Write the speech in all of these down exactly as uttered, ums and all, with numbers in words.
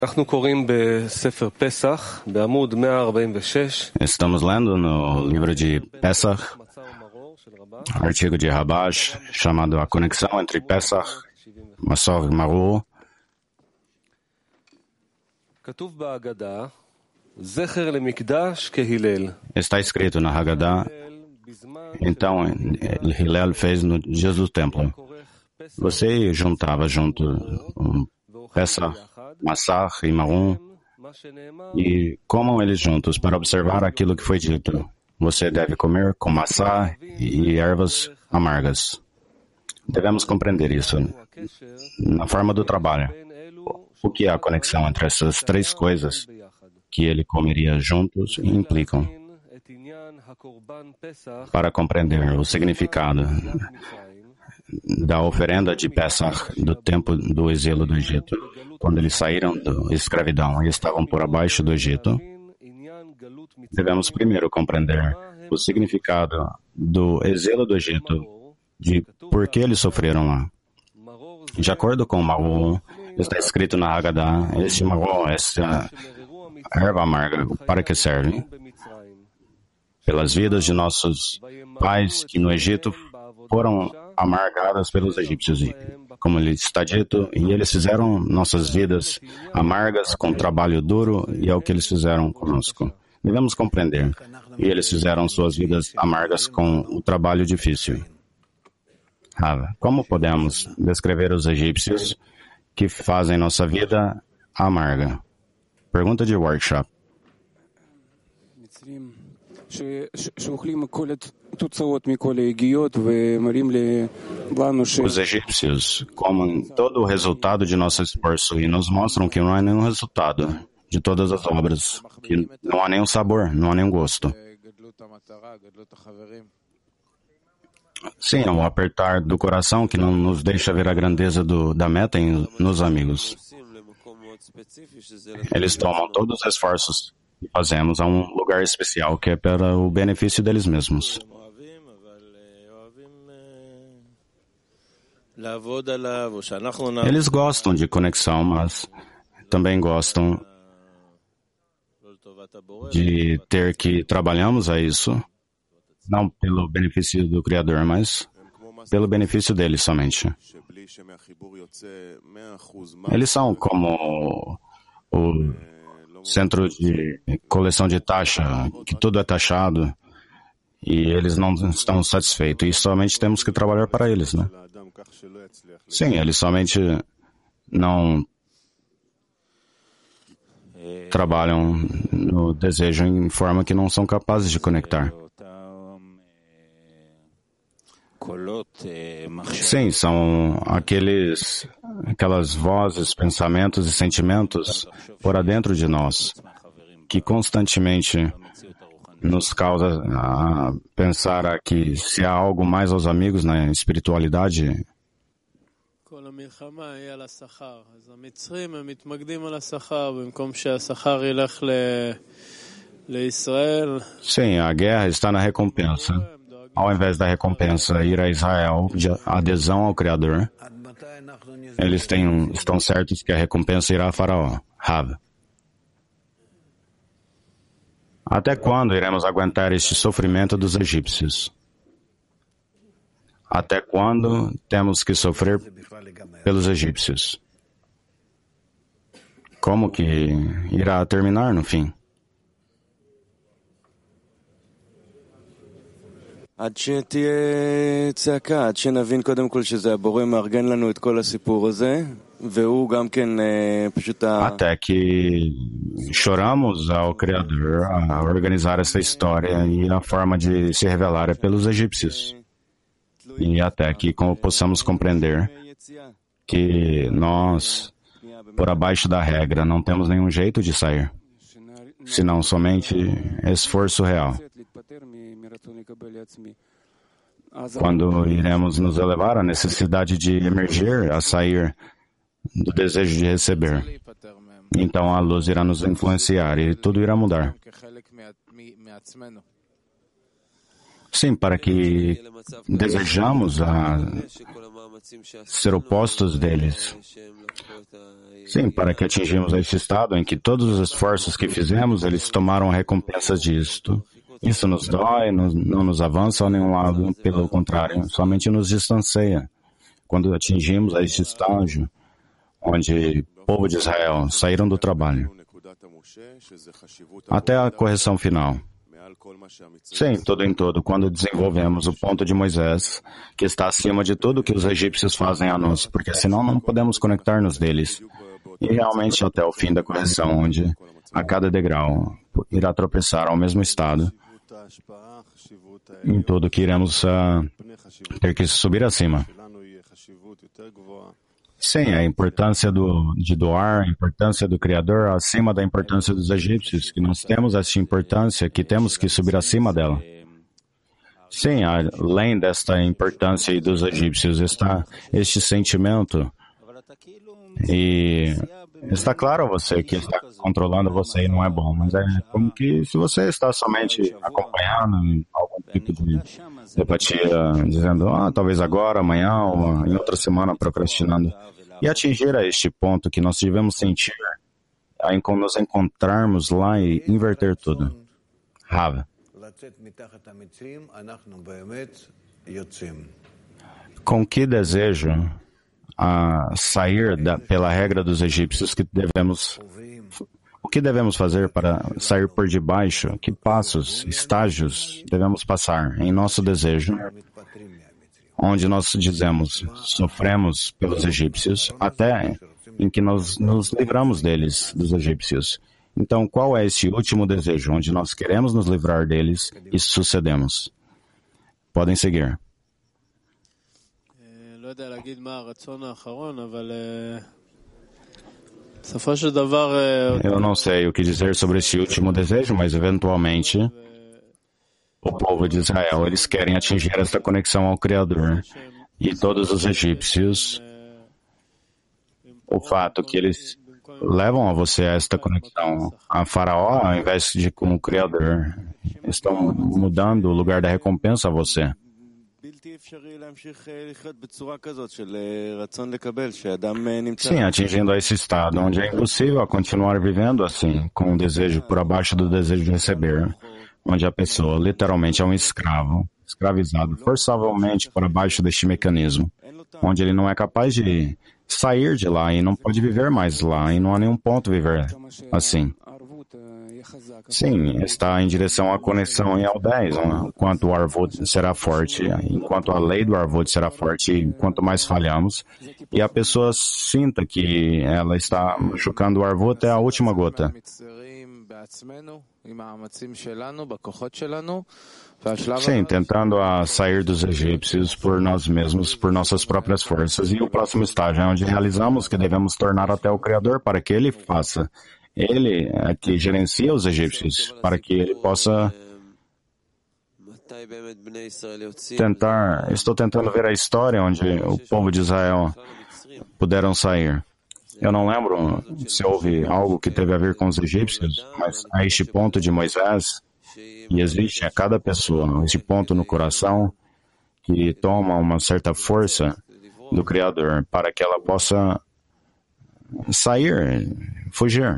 Estamos lendo no livro de Pesach, artigo de Rabash, chamado A Conexão entre Pesach, Masor e Maror. Está escrito na Haggadah, então Hillel fez no dias do templo. Você juntava junto um Pesach, Massar e Marum, e comam eles juntos para observar aquilo que foi dito. Você deve comer com maçã e ervas amargas. Devemos compreender isso na forma do trabalho. O que é a conexão entre essas três coisas que ele comeria juntos e implicam? Para compreender o significado da oferenda de Pesach do tempo do exílio do Egito, quando eles saíram da escravidão e estavam por abaixo do Egito, devemos primeiro compreender o significado do exílio do Egito, de por que eles sofreram lá. De acordo com o Maror, está escrito na Haggadah, este Maror, essa erva amarga, para que serve? Pelas vidas de nossos pais que no Egito foram amargadas pelos egípcios, como lhe está dito, e eles fizeram nossas vidas amargas com trabalho duro, e é o que eles fizeram conosco. Devemos compreender, e eles fizeram suas vidas amargas com o trabalho difícil. Rava, como podemos descrever os egípcios que fazem nossa vida amarga? Pergunta de workshop. Os egípcios comem todo o resultado de nosso esforço e nos mostram que não há nenhum resultado de todas as obras, que não há nenhum sabor, não há nenhum gosto. Sim, é um apertar do coração que não nos deixa ver a grandeza do, da meta em, nos amigos. Eles tomam todos os esforços que fazemos a um lugar especial que é para o benefício deles mesmos. Eles gostam de conexão, mas também gostam de ter que trabalhamos a isso, não pelo benefício do Criador, mas pelo benefício deles somente. Eles são como o centro de coleção de taxa, que tudo é taxado, e eles não estão satisfeitos, e somente temos que trabalhar para eles, né? Sim, eles somente não trabalham no desejo em forma que não são capazes de conectar. Sim, são aqueles, aquelas vozes, pensamentos e sentimentos por dentro de nós que constantemente nos causa a pensar que se há algo mais aos amigos na espiritualidade. Sim, a guerra está na recompensa. Ao invés da recompensa ir a Israel, de adesão ao Criador, eles têm, estão certos que a recompensa irá a Faraó. Rav. Até quando iremos aguentar este sofrimento dos egípcios? Até quando temos que sofrer pelos egípcios? Como que irá terminar no fim? עד שתהיה צעקה, עד שנבין קודם כל שזה הבורא מארגן לנו את כל הסיפור הזה, והוא גם כן פשוט... Até que choramos ao Criador a organizar essa história e a forma de se revelar é pelos egípcios. E até que como possamos compreender que nós, por abaixo da regra, não temos nenhum jeito de sair, senão somente esforço real. Quando iremos nos elevar à necessidade de emergir, a sair do desejo de receber, então a luz irá nos influenciar e tudo irá mudar. Sim, para que desejamos a ser opostos deles. Sim, para que atingimos esse estado em que todos os esforços que fizemos, eles tomaram recompensas disto. Isso nos dói, não, não nos avança a nenhum lado, pelo contrário, somente nos distancia. Quando atingimos a esse estágio, onde o povo de Israel saíram do trabalho, até a correção final. Sim, todo em todo, quando desenvolvemos o ponto de Moisés, que está acima de tudo que os egípcios fazem a nós, porque senão não podemos conectar-nos deles. E realmente até o fim da correção, onde a cada degrau irá tropeçar ao mesmo estado, em tudo que iremos uh, ter que subir acima. Sim, a importância do, de doar, a importância do Criador acima da importância dos egípcios, que nós temos essa importância, que temos que subir acima dela. Sim, além desta importância dos egípcios está este sentimento, e está claro a você que está controlando você e não é bom, mas é como que se você está somente acompanhando algum tipo de empatia, dizendo, ah, talvez agora, amanhã, ou em outra semana, procrastinando, e atingir a este ponto que nós devemos sentir, aí quando nos encontrarmos lá e inverter tudo. Rav. Com que desejo a sair da, pela regra dos egípcios que devemos, o que devemos fazer para sair por debaixo? Que passos, estágios devemos passar em nosso desejo, onde nós dizemos, sofremos pelos egípcios, até em que nós nos livramos deles, dos egípcios. Então, qual é esse último desejo, onde nós queremos nos livrar deles e sucedemos? Podem seguir. Eu não sei o que dizer sobre esse último desejo, mas eventualmente o povo de Israel, eles querem atingir esta conexão ao Criador. E todos os egípcios, o fato que eles levam a você a esta conexão a Faraó, ao invés de com o Criador, estão mudando o lugar da recompensa a você. Sim, atingindo a esse estado onde é impossível continuar vivendo assim, com o desejo por abaixo do desejo de receber, onde a pessoa literalmente é um escravo, escravizado forçavelmente por abaixo deste mecanismo, onde ele não é capaz de sair de lá e não pode viver mais lá, e não há nenhum ponto viver assim. Sim, está em direção à conexão em Al dez, enquanto o Arvut será forte, enquanto a lei do Arvut será forte, quanto mais falhamos, e a pessoa sinta que ela está machucando o Arvut, é a última gota. Sim, tentando a sair dos egípcios por nós mesmos, por nossas próprias forças. E o próximo estágio é onde realizamos que devemos tornar até o Criador para que Ele faça. Ele é que gerencia os egípcios, para que Ele possa tentar... Estou tentando ver a história onde o povo de Israel puderam sair. Eu não lembro se houve algo que teve a ver com os egípcios, mas a este ponto de Moisés, e existe a cada pessoa este ponto no coração que toma uma certa força do Criador para que ela possa sair, fugir.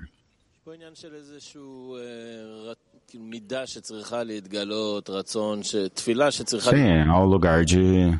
Sim, ao lugar de,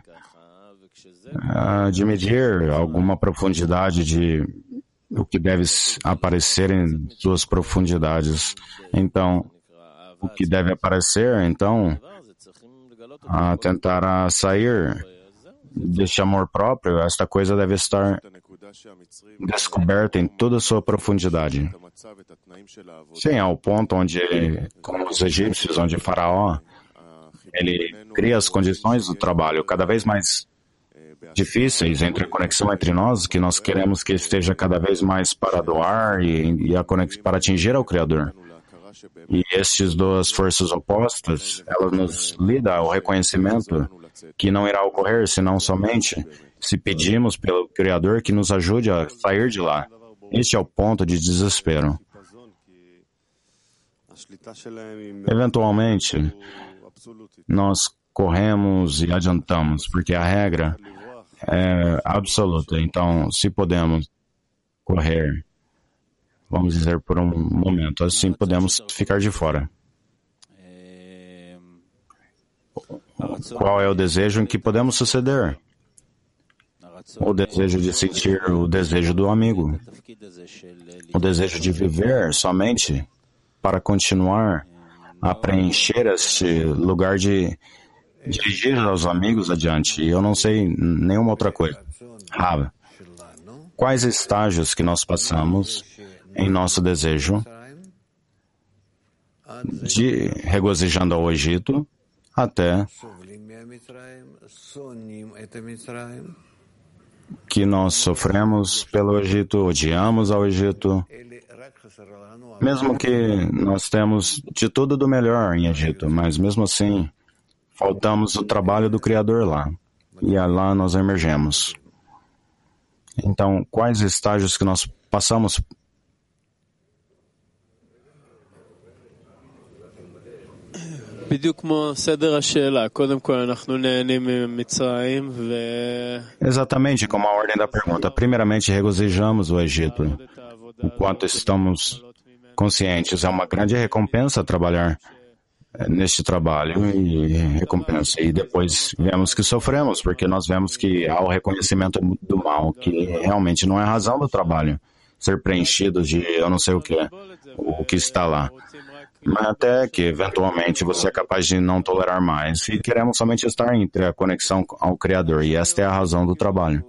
de medir alguma profundidade de o que deve aparecer em suas profundidades. Então, o que deve aparecer, então, a tentar a sair deste amor próprio, esta coisa deve estar descoberta em toda a sua profundidade. Sim, ao ponto onde, como os egípcios, onde Faraó, ele cria as condições do trabalho cada vez mais difíceis entre a conexão entre nós, que nós queremos que esteja cada vez mais para doar e, e a conex, para atingir ao Criador. E estas duas forças opostas, elas nos lidam ao reconhecimento que não irá ocorrer senão somente se pedimos pelo Criador que nos ajude a sair de lá. Este é o ponto de desespero. Eventualmente, nós corremos e adiantamos, porque a regra é absoluta. Então, se podemos correr, vamos dizer por um momento, assim podemos ficar de fora. Qual é o desejo em que podemos suceder? O desejo de sentir o desejo do amigo. O desejo de viver somente para continuar a preencher este lugar de dirigir aos amigos adiante. E eu não sei nenhuma outra coisa. Rav, quais estágios que nós passamos em nosso desejo de regozijando ao Egito até que nós sofremos pelo Egito, odiamos ao Egito, mesmo que nós temos de tudo do melhor em Egito, mas mesmo assim faltamos o trabalho do Criador lá, e lá nós emergemos. Então, quais estágios que nós passamos? Exatamente como a ordem da pergunta. Primeiramente, regozijamos o Egito. Enquanto estamos conscientes, é uma grande recompensa trabalhar neste trabalho e recompensa. E depois vemos que sofremos, porque nós vemos que há o reconhecimento do mal, que realmente não é a razão do trabalho, ser preenchido de eu não sei o que, o que está lá. Mas até que, eventualmente, você é capaz de não tolerar mais e queremos somente estar entre a conexão ao Criador. E esta é a razão do trabalho.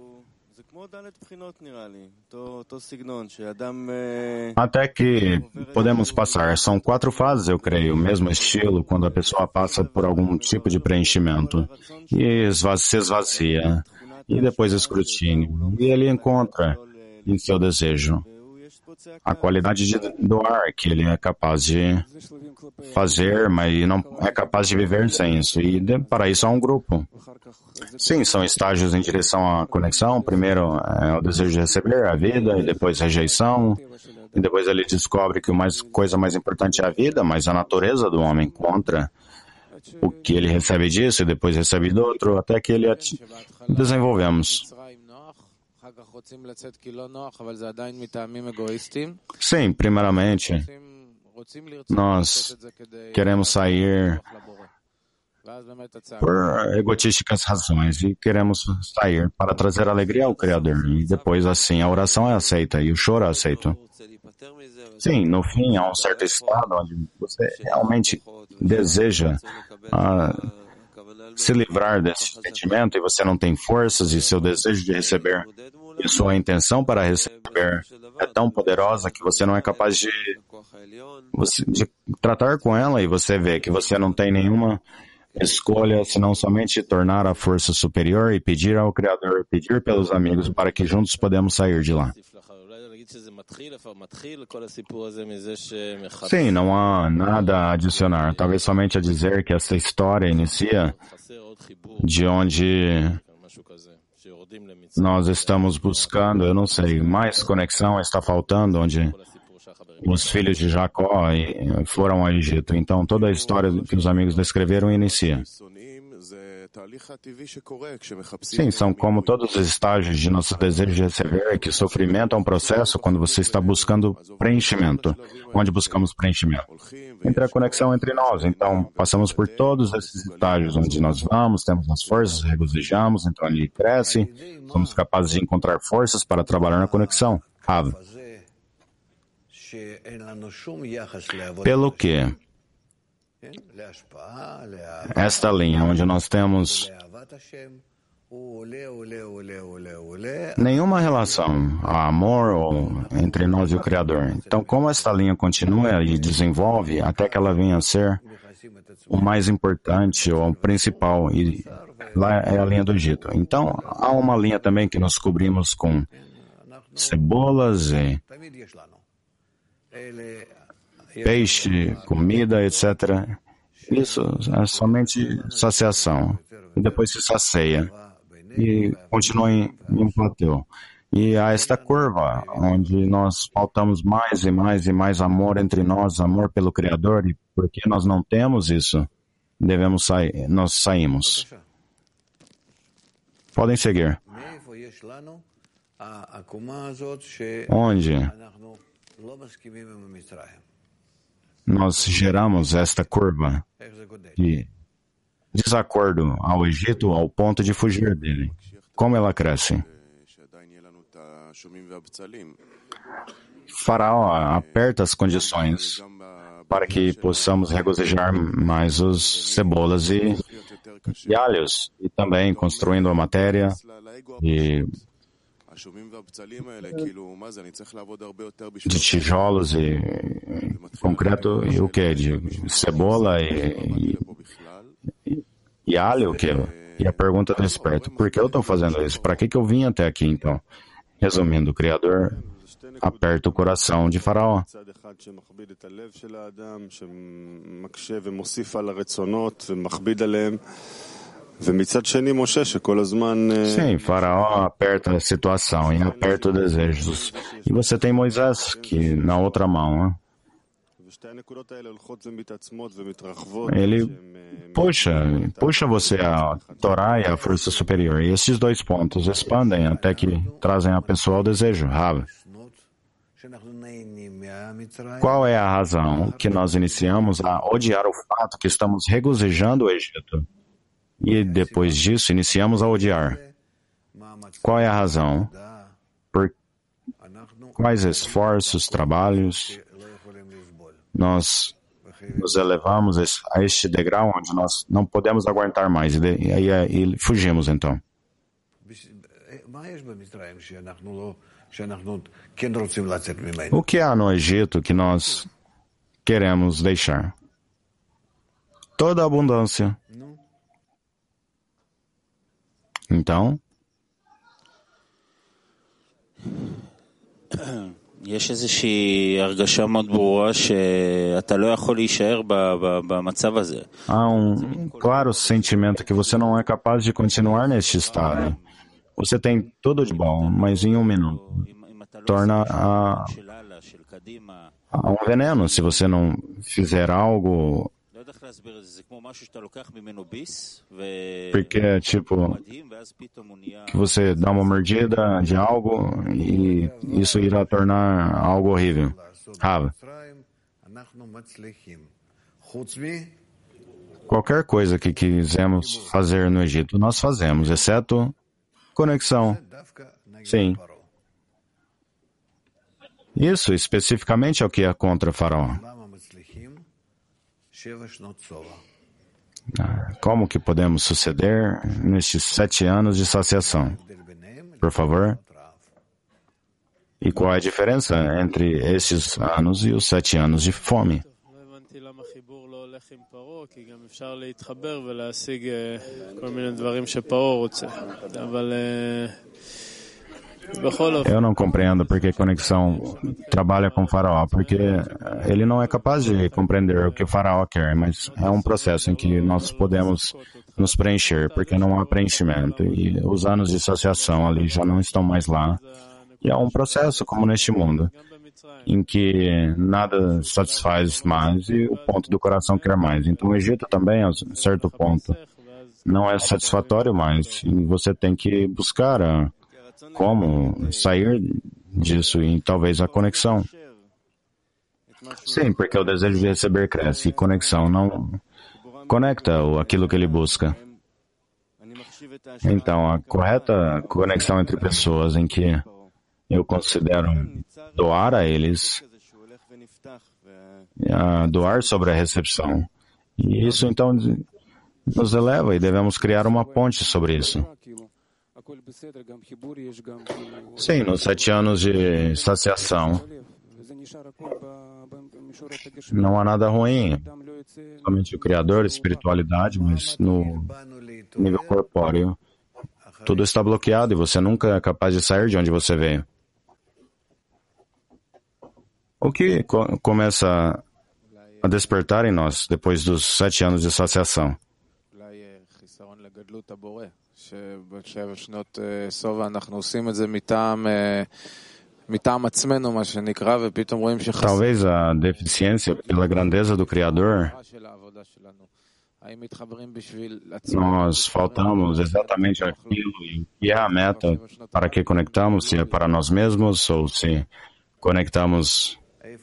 Até que podemos passar. São quatro fases, eu creio, o mesmo estilo, quando a pessoa passa por algum tipo de preenchimento e esvazia, se esvazia, e depois escrutínio, e ele encontra em seu desejo a qualidade de doar que ele é capaz de fazer, mas não é capaz de viver sem isso. E de, para isso há um grupo. Sim, são estágios em direção à conexão. Primeiro é o desejo de receber a vida, e depois rejeição. E depois ele descobre que a mais, coisa mais importante é a vida, mas a natureza do homem contra o que ele recebe disso e depois recebe do outro, até que ele ati- desenvolvemos. Sim, primeiramente, nós queremos sair por egotísticas razões e queremos sair para trazer alegria ao Criador. E depois, assim, a oração é aceita e o choro é aceito. Sim, no fim, há um certo estado onde você realmente deseja uh, se livrar desse sentimento e você não tem forças e seu desejo de receber e sua intenção para receber é tão poderosa que você não é capaz de, você, de tratar com ela e você vê que você não tem nenhuma escolha senão somente tornar a força superior e pedir ao Criador, pedir pelos amigos para que juntos podemos sair de lá. Sim, não há nada a adicionar. Talvez somente a dizer que essa história inicia de onde nós estamos buscando, eu não sei, mais conexão está faltando, onde os filhos de Jacó foram ao Egito. Então, toda a história que os amigos descreveram inicia. Sim, são como todos os estágios de nosso desejo de receber, que sofrimento é um processo quando você está buscando preenchimento. Onde buscamos preenchimento? Entre a conexão entre nós. Então, passamos por todos esses estágios onde nós vamos, temos as forças, regozijamos, então ele cresce, somos capazes de encontrar forças para trabalhar na conexão. Rav. Pelo que esta linha, onde nós temos nenhuma relação a amor ou entre nós e o Criador. Então, como esta linha continua e desenvolve até que ela venha a ser o mais importante ou o principal, e lá é a linha do Egito. Então, há uma linha também que nós cobrimos com cebolas e peixe, comida, etcétera. Isso é somente saciação. E depois se sacia. E continua em, em um platô. E há esta curva, onde nós faltamos mais e mais e mais amor entre nós, amor pelo Criador. E por que nós não temos isso? devemos sair, nós saímos. Podem seguir. Onde nós geramos esta curva de desacordo ao Egito ao ponto de fugir dele. Como ela cresce? Faraó aperta as condições para que possamos regozijar mais os cebolas e, e alhos, e também construindo a matéria e de tijolos e concreto e o que? De cebola e, e, e alho, o que? E a pergunta do esperto, por que eu estou fazendo isso? Para que, que eu vim até aqui, então? Resumindo, o Criador aperta o coração de Faraó. Sim, Faraó aperta a situação e aperta os desejos. E você tem Moisés, que na outra mão, né? Ele puxa, puxa você a Torá e a força superior. E esses dois pontos expandem até que trazem a pessoa ao desejo. Rav, qual é a razão que nós iniciamos a odiar o fato que estamos regozijando o Egito? E depois disso, iniciamos a odiar. Qual é a razão? Por quais esforços, trabalhos nós nos elevamos a este degrau onde nós não podemos aguentar mais e, de, e, e, e fugimos então? O que há no Egito que nós queremos deixar? Toda a abundância. Então, יש איזושהי הרגשה מאוד ברורה שאתה לא יכול להישאר במצב הזה. Há um claro sentimento que você não é capaz de continuar neste estado. Você tem tudo de bom, mas em um minuto torna a, a um veneno se você não fizer algo. Porque é tipo que você dá uma mordida de algo e isso irá tornar algo horrível. Rav, qualquer coisa que quisemos fazer no Egito, nós fazemos, exceto conexão. Sim. Isso especificamente é o que é contra Faraó. Como que podemos suceder nestes sete anos de saciação? Por favor. E qual é a diferença entre esses anos e os sete anos de fome? Eu não compreendo porque conexão trabalha com Faraó, porque ele não é capaz de compreender o que o Faraó quer, mas é um processo em que nós podemos nos preencher, porque não há preenchimento, e os anos de associação ali já não estão mais lá. E é um processo como neste mundo, em que nada satisfaz mais e o ponto do coração quer mais. Então o Egito também, a certo ponto, não é satisfatório mais, e você tem que buscar a como sair disso e talvez a conexão. Sim, porque o desejo de receber cresce e conexão não conecta aquilo que ele busca. Então, a correta conexão entre pessoas em que eu considero doar a eles, a doar sobre a recepção. E isso, então, nos eleva e devemos criar uma ponte sobre isso. Sim, nos sete anos de saciação, não há nada ruim, somente o Criador, espiritualidade, mas no nível corpóreo, tudo está bloqueado e você nunca é capaz de sair de onde você veio. O que co- começa a despertar em nós depois dos sete anos de saciação? שבשבע שנות סובה אנחנו עושים את זה מטעם מטעם עצמנו, מה שנקרא, ופתאום רואים שחסר. Talvez a deficiência pela grandeza do Criador Nós faltamos exatamente aquilo e que é a meta, para que conectamos, se é para nós mesmos ou se conectamos.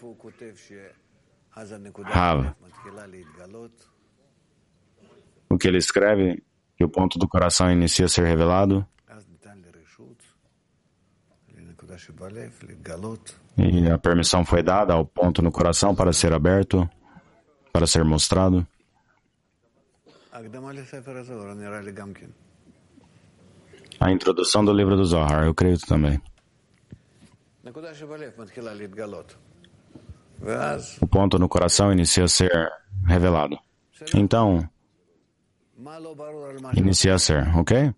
Rav, o que ele escreve, que o ponto do coração inicia a ser revelado, e a permissão foi dada ao ponto no coração para ser aberto, para ser mostrado. A introdução do livro do Zohar, eu creio também. O ponto no coração inicia a ser revelado. Então, inicia a ser, ok?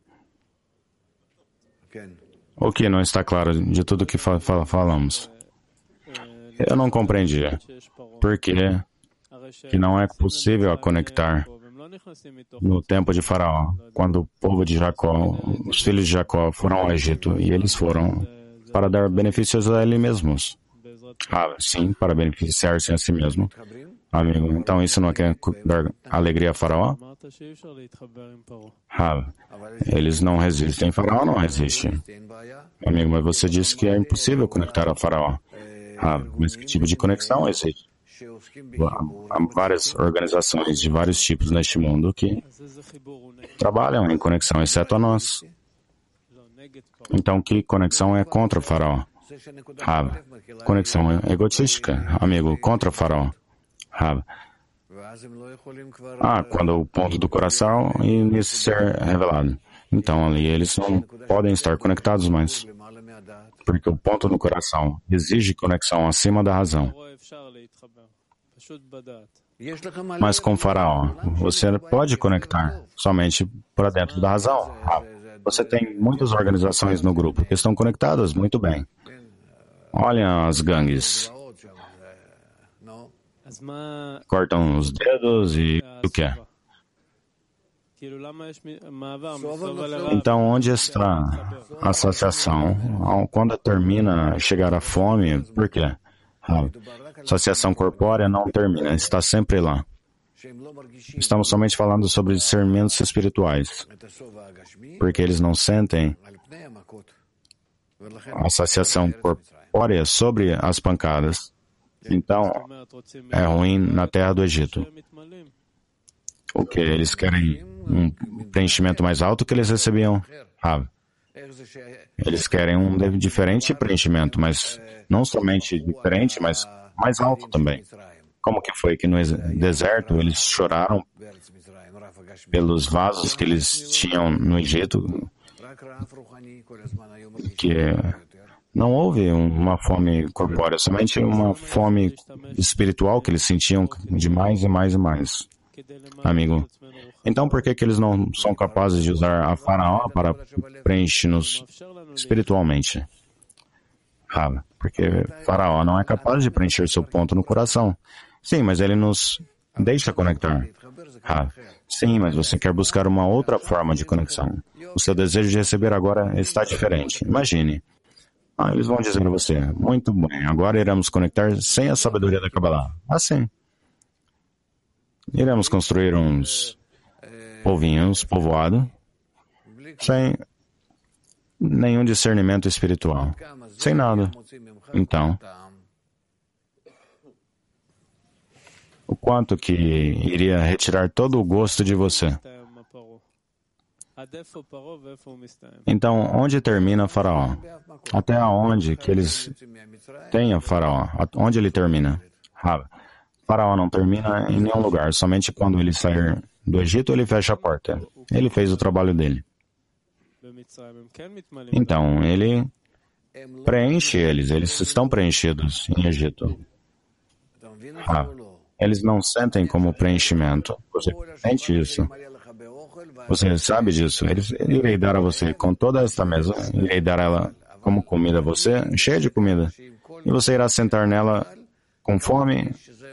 O que não está claro de tudo que fa fa falamos? Eu não compreendia. Por que que não é possível a conectar no tempo de Faraó, quando o povo de Jacó, os filhos de Jacó foram ao Egito, e eles foram para dar benefícios a eles mesmos. Ah, sim, para beneficiar-se a si mesmo. Amigo, então isso não quer dar alegria a Faraó? Ah, eles não resistem. Faraó não resiste. Amigo, mas você disse que é impossível conectar a Faraó. Ah, mas que tipo de conexão existe? Há várias organizações de vários tipos neste mundo que trabalham em conexão, exceto a nós. Então, que conexão é contra o Faraó? Rav, conexão egotística, amigo, contra o Faraó. Rav. Ah, quando o ponto do coração inicia a ser revelado. Então, ali eles não podem estar conectados mais. Porque o ponto no coração exige conexão acima da razão. Mas com Faraó, você pode conectar somente para dentro da razão. Você tem muitas organizações no grupo que estão conectadas muito bem. Olha as gangues. Cortam os dedos e o que é? Então, onde está a associação? Quando termina chegar a fome, por quê? A associação corpórea não termina, está sempre lá. Estamos somente falando sobre discernimentos espirituais, porque eles não sentem a associação corpórea sobre as pancadas. Então, é ruim na terra do Egito. O que? Eles querem um preenchimento mais alto que eles recebiam? Ah, eles querem um diferente preenchimento, mas não somente diferente, mas mais alto também. Como que foi que no deserto eles choraram pelos vasos que eles tinham no Egito? Que não houve uma fome corpórea, somente uma fome espiritual que eles sentiam de mais e mais e mais. Amigo, então por que que eles não são capazes de usar a Faraó para preencher-nos espiritualmente? Ah, porque Faraó não é capaz de preencher seu ponto no coração. Sim, mas ele nos deixa conectar. Ah, sim, mas você quer buscar uma outra forma de conexão. O seu desejo de receber agora está diferente. Imagine. Ah, eles vão dizer a você, muito bem, agora iremos conectar sem a sabedoria da Kabbalah. Assim. Iremos construir uns povinhos, povoado, sem nenhum discernimento espiritual. Sem nada. Então, o quanto que iria retirar todo o gosto de você? Então, onde termina Faraó? Até onde que eles têm a Faraó? Onde ele termina? Ah, Faraó não termina em nenhum lugar. Somente quando ele sair do Egito, ele fecha a porta. Ele fez o trabalho dele. Então, ele preenche eles. Eles estão preenchidos em Egito. Ah, eles não sentem como preenchimento. Você sente isso? Você sabe disso? Ele irei dar a você com toda esta mesa, irei dar ela como comida a você, cheia de comida. E você irá sentar nela com fome.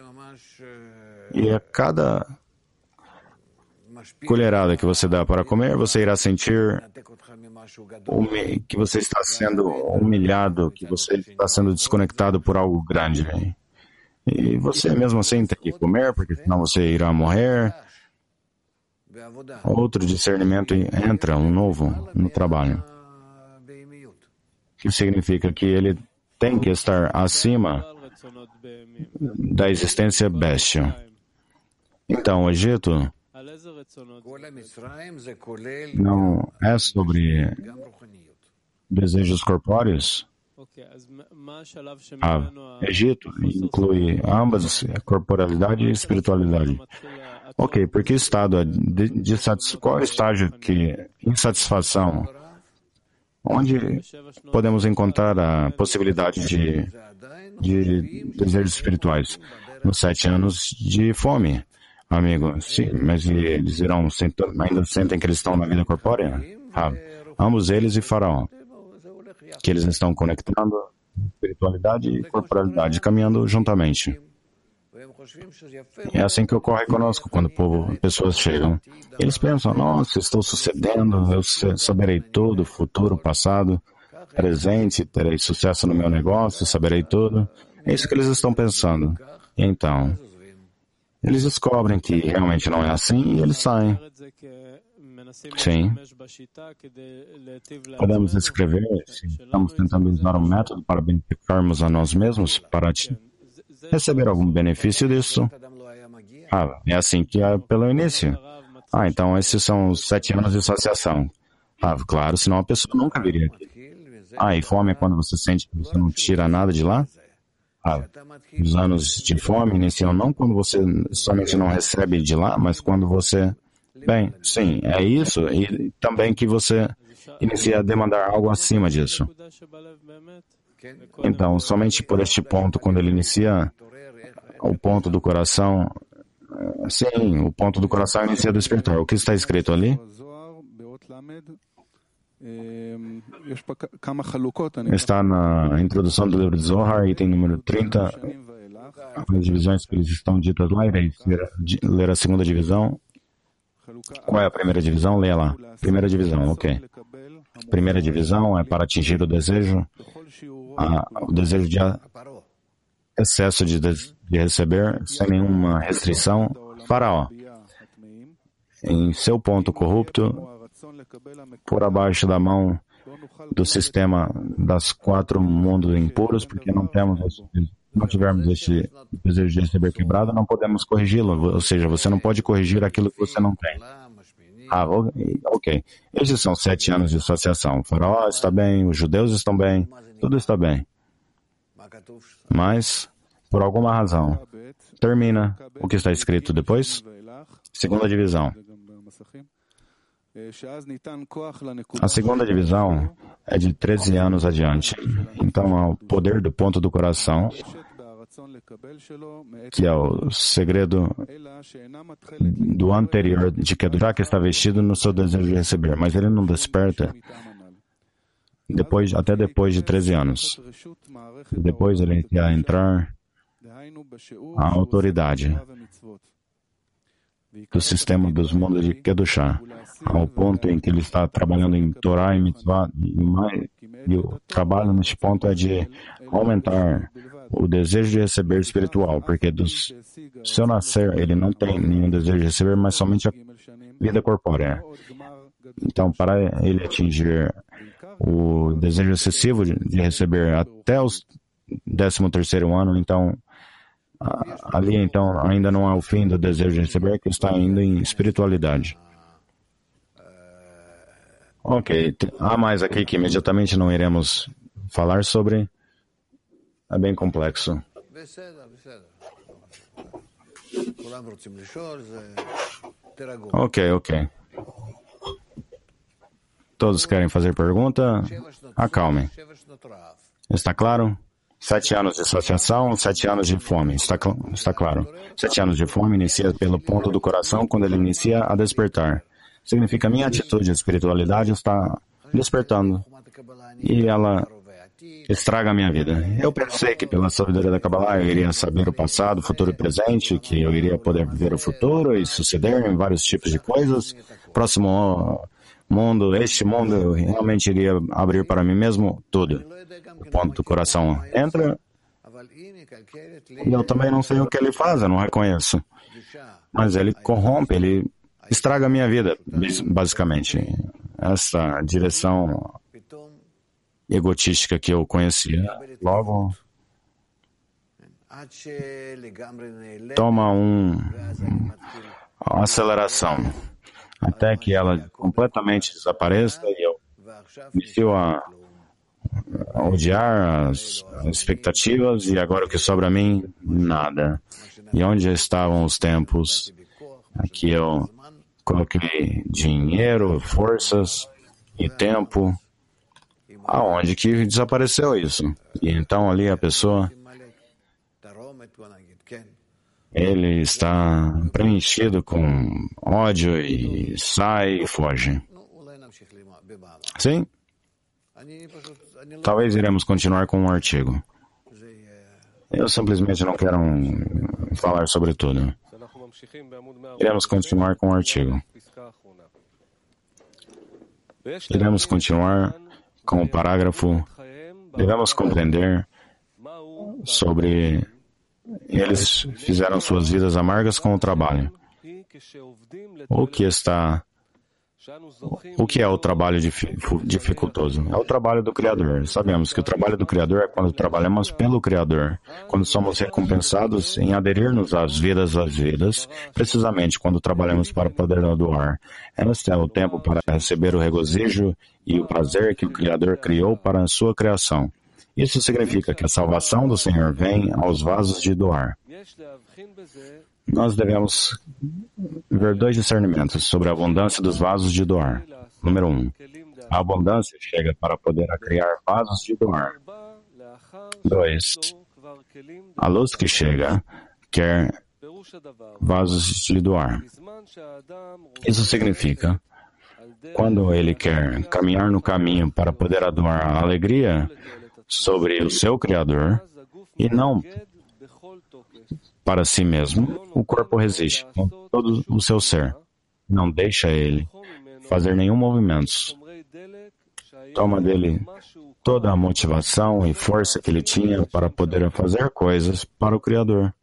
E a cada colherada que você dá para comer, você irá sentir que você está sendo humilhado, que você está sendo desconectado por algo grande. E você mesmo assim tem que comer, porque senão você irá morrer. outro discernimento entra, um novo, no trabalho. Que significa que ele tem que estar acima da existência bestial. Então, o Egito não é sobre desejos corpóreos. Ah, Egito inclui ambas, corporalidade e espiritualidade. Ok, porque estado de, de qual é o estágio que insatisfação? Onde podemos encontrar a possibilidade de, de desejos espirituais? Nos sete anos de fome, amigo. Sim, mas eles irão, ainda sentem que eles estão na vida corpórea? Ah, ambos eles e Faraó. Que eles estão conectando espiritualidade e corporalidade, caminhando juntamente. É assim que ocorre conosco quando o povo, pessoas chegam. Eles pensam, nossa, estou sucedendo, eu saberei tudo, futuro, passado, presente, terei sucesso no meu negócio, saberei tudo. É isso que eles estão pensando. Então, eles descobrem que realmente não é assim e eles saem. Sim. Podemos escrever, se estamos tentando usar um método para beneficiarmos a nós mesmos, para receber algum benefício disso. Ah, é assim que é pelo início. Ah, então esses são os sete anos de associação. Ah, claro, senão a pessoa nunca viria aqui. Ah, e fome é quando você sente que você não tira nada de lá? Ah, os anos de fome iniciam não quando você somente não recebe de lá, mas quando você... Bem, sim, é isso, e também que você inicia a demandar algo acima disso. Então, somente por este ponto, quando ele inicia o ponto do coração, sim, o ponto do coração inicia do espiritual. O que está escrito ali? Está na introdução do livro de Zohar, item número trinta, as divisões que estão ditas lá, irei ler a segunda divisão. Qual é a primeira divisão? Leia lá. Primeira divisão, ok. Primeira divisão é para atingir o desejo, a, o desejo de a, excesso de, de receber, sem nenhuma restrição. Faraó, em seu ponto corrupto, por abaixo da mão do sistema das quatro mundos impuros, porque não temos esse, não tivermos este desejo de receber quebrado, não podemos corrigi-lo. Ou seja, você não pode corrigir aquilo que você não tem. Ah, ok. Esses são sete anos de associação. O Faraó está bem, os judeus estão bem, tudo está bem. Mas, por alguma razão, termina o que está escrito depois. Segunda divisão. A segunda divisão é de treze anos adiante. Então, o poder do ponto do coração, que é o segredo do anterior, de que já que está vestido no seu desejo de receber, mas ele não desperta depois, até depois de treze anos. Depois ele ia entrar a autoridade do sistema dos mundos de Kedushá, ao ponto em que ele está trabalhando em Torá e Mitzvah, e, mais, e o trabalho neste ponto é de aumentar o desejo de receber espiritual, porque do seu nascer ele não tem nenhum desejo de receber, mas somente a vida corpórea. Então, para ele atingir o desejo excessivo de, de receber até o décimo terceiro ano, então ali então ainda não é o fim do desejo de receber, que está ainda em espiritualidade. Ok, há mais aqui que imediatamente não iremos falar sobre. É bem complexo. Ok, ok. Todos querem fazer pergunta? Acalmem. Está claro? Sete anos de associação, sete anos de fome. Está, cl- está claro. Sete anos de fome inicia pelo ponto do coração quando ele inicia a despertar. Significa minha atitude de espiritualidade está despertando. E ela estraga a minha vida. Eu pensei que pela sabedoria da Kabbalah eu iria saber o passado, o futuro e o presente, que eu iria poder viver o futuro e suceder em vários tipos de coisas. Próximo mundo, este mundo, eu realmente iria abrir para mim mesmo tudo. O ponto do coração entra e eu também não sei o que ele faz, eu não reconheço. Mas ele corrompe, ele estraga a minha vida, basicamente. Essa direção egotística que eu conhecia, logo toma um, uma aceleração, até que ela completamente desapareça e eu inicio a odiar as expectativas e agora o que sobra a mim, nada. E onde estavam os tempos que eu coloquei dinheiro, forças e tempo, aonde que desapareceu isso? E então ali a pessoa, ele está preenchido com ódio e sai e foge. Sim? Talvez iremos continuar com um artigo. Eu simplesmente não quero um, falar sobre tudo. Iremos continuar com o artigo. Iremos continuar com o parágrafo. Devemos compreender sobre eles fizeram suas vidas amargas com o trabalho. O que está O que é o trabalho dificultoso? É o trabalho do Criador. Sabemos que o trabalho do Criador é quando trabalhamos pelo Criador, quando somos recompensados em aderir-nos às vidas das vidas, precisamente quando trabalhamos para poder doar. Este é o tempo para receber o regozijo e o prazer que o Criador criou para a sua criação. Isso significa que a salvação do Senhor vem aos vasos de doar. Nós devemos ver dois discernimentos sobre a abundância dos vasos de doar. Número um, a abundância chega para poder criar vasos de doar. Dois, a luz que chega quer vasos de doar. Isso significa, quando ele quer caminhar no caminho para poder doar a alegria sobre o seu Criador e não para si mesmo, o corpo resiste com todo o seu ser. Não deixa ele fazer nenhum movimento. Toma dele toda a motivação e força que ele tinha para poder fazer coisas para o Criador.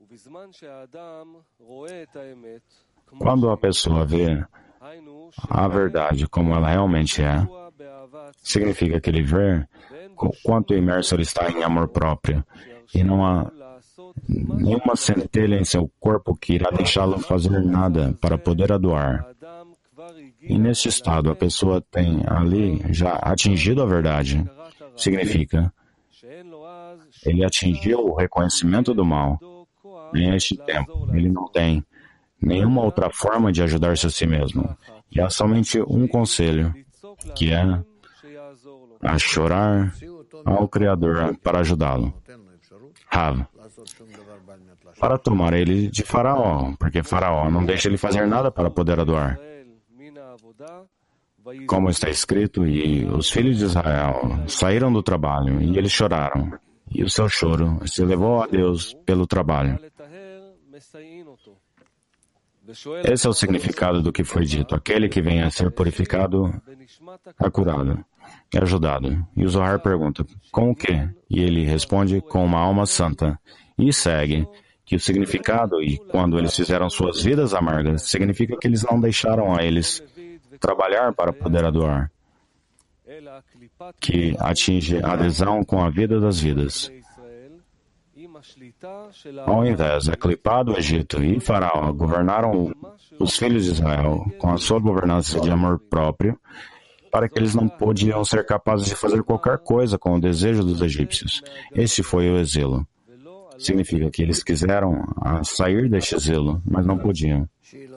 Quando a pessoa vê a verdade como ela realmente é, significa que ele vê o quanto imerso ele está em amor próprio e não há nenhuma centelha em seu corpo que irá deixá-lo fazer nada para poder doar. E neste estado, a pessoa tem ali já atingido a verdade. Significa, ele atingiu o reconhecimento do mal. Neste tempo, ele não tem nenhuma outra forma de ajudar-se a si mesmo. E há somente um conselho, que é a chorar ao Criador para ajudá-lo. Rav, para tomar ele de Faraó, porque Faraó não deixa ele fazer nada para poder adorar. Como está escrito, e os filhos de Israel saíram do trabalho e eles choraram, e o seu choro se elevou a Deus pelo trabalho. Esse é o significado do que foi dito. Aquele que vem a ser purificado é curado, é ajudado. E o Zohar pergunta, com o quê? E ele responde, com uma alma santa. E segue que o significado, e quando eles fizeram suas vidas amargas, significa que eles não deixaram a eles trabalhar para poder adorar, que atinge a adesão com a vida das vidas. Ao invés, é clipado o Egito e Faraó governaram os filhos de Israel com a sua governança de amor próprio, para que eles não podiam ser capazes de fazer qualquer coisa com o desejo dos egípcios. Este foi o exílio. Significa que eles quiseram sair deste exílio, mas não podiam.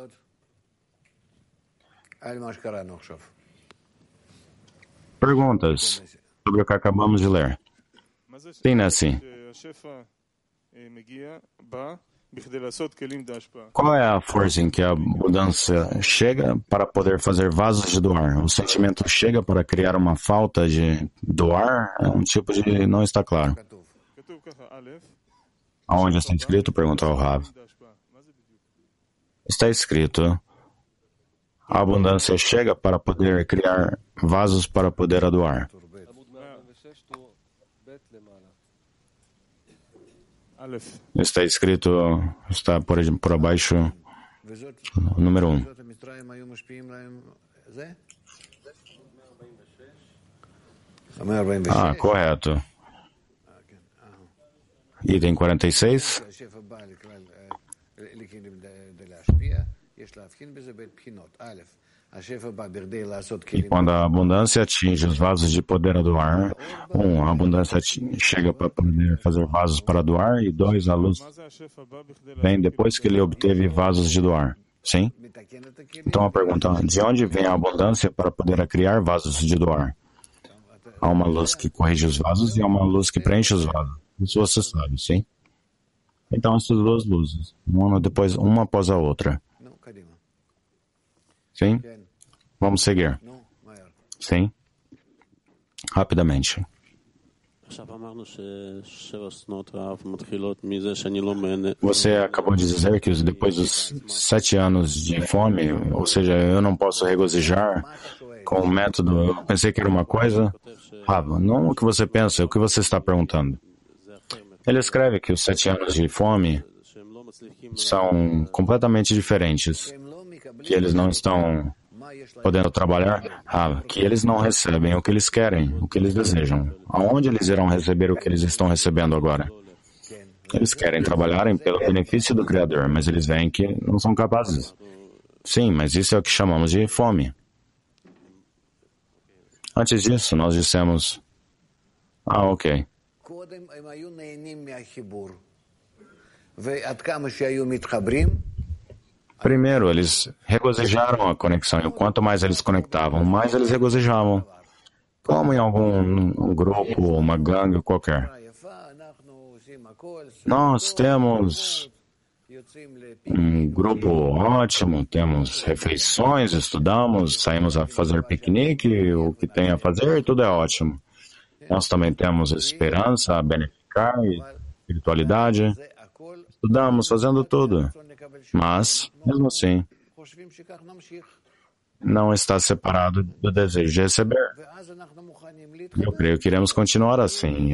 Perguntas sobre o que acabamos de ler. Tem assim. Qual é a força em que a mudança chega para poder fazer vasos de doar? O sentimento chega para criar uma falta de doar? É um tipo de... não está claro. Aonde está escrito? Perguntou ao Rav. Está escrito, a abundância chega para poder criar vasos para poder doar. Está escrito, está por, por abaixo, número um. Ah, correto. Item quarenta e seis. E quando a abundância atinge os vasos de poder doar, um, a abundância chega para poder fazer vasos para doar, e dois, a luz vem depois que ele obteve vasos de doar. Sim? Então a pergunta, de onde vem a abundância para poder criar vasos de doar? Há uma luz que corrige os vasos e há uma luz que preenche os vasos. Isso você sabe, sim? Então essas duas luzes, uma depois, uma após a outra. Sim? Vamos seguir. Sim? Rapidamente. Você acabou de dizer que depois dos sete anos de fome, ou seja, eu não posso regozijar com o método, eu pensei que era uma coisa. Rava, não o que você pensa, é o que você está perguntando. Ele escreve que os sete anos de fome são completamente diferentes, que eles não estão podendo trabalhar, ah, que eles não recebem o que eles querem, o que eles desejam. Aonde eles irão receber o que eles estão recebendo agora? Eles querem trabalharem pelo benefício do Criador, mas eles veem que não são capazes. Sim, mas isso é o que chamamos de fome. Antes disso, nós dissemos, ah, ok. Primeiro, eles regozijaram a conexão, e quanto mais eles conectavam, mais eles regozijavam. Como em algum um grupo, uma gangue qualquer. Nós temos um grupo ótimo, temos refeições, estudamos, saímos a fazer piquenique, o que tem a fazer, tudo é ótimo. Nós também temos esperança a beneficiar, espiritualidade, estudamos, fazendo tudo. Mas, mesmo assim, não está separado do desejo de receber. Eu creio que iremos continuar assim.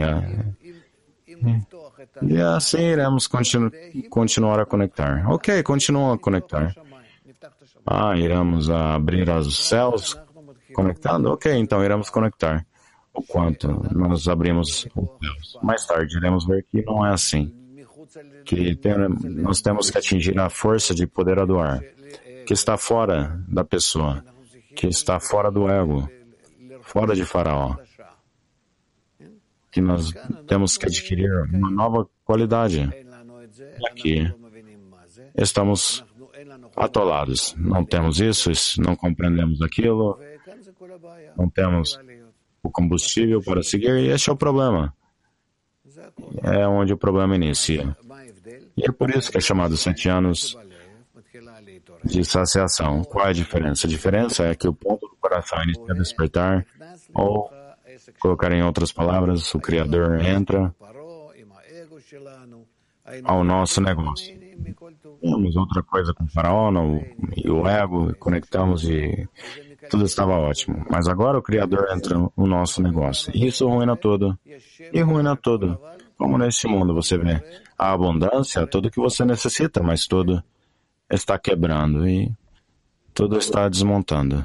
E assim iremos continu continuar a conectar. Ok, continuam a conectar. Ah, iremos abrir os céus conectando? Ok, então iremos conectar. O quanto nós abrimos os céus. Mais tarde iremos ver que não é assim. Que tem, nós temos que atingir a força de poder doar, que está fora da pessoa, que está fora do ego, fora de Faraó. Que nós temos que adquirir uma nova qualidade. E aqui estamos atolados. Não temos isso, não compreendemos aquilo, não temos o combustível para seguir, e este é o problema. É onde o problema inicia. E é por isso que é chamado sete anos de saciação. Qual é a diferença? A diferença é que o ponto do coração inicia a despertar, ou, colocar em outras palavras, o Criador entra ao nosso negócio. Temos outra coisa com o faraó no, e o ego, conectamos e tudo estava ótimo. Mas agora o Criador entra no nosso negócio. E isso ruína tudo. E ruína tudo. Como neste mundo você vê a abundância, tudo que você necessita, mas tudo está quebrando e tudo está desmontando.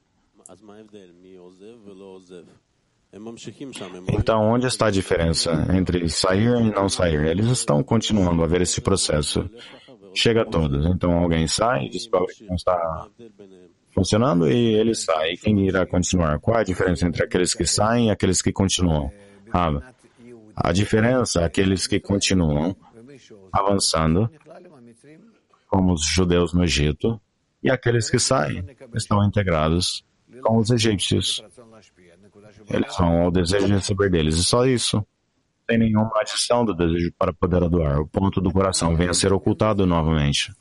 Então, onde está a diferença entre sair e não sair? Eles estão continuando a ver esse processo. Chega a todos. Então, alguém sai, descobre que não está funcionando e ele sai. Quem irá continuar? Qual é a diferença entre aqueles que saem e aqueles que continuam? Ah, a diferença é aqueles que continuam avançando, como os judeus no Egito, e aqueles que saem estão integrados com os egípcios. Eles vão ao desejo de receber deles, e só isso. Sem nenhuma adição do desejo para poder adorar. O ponto do coração vem a ser ocultado novamente.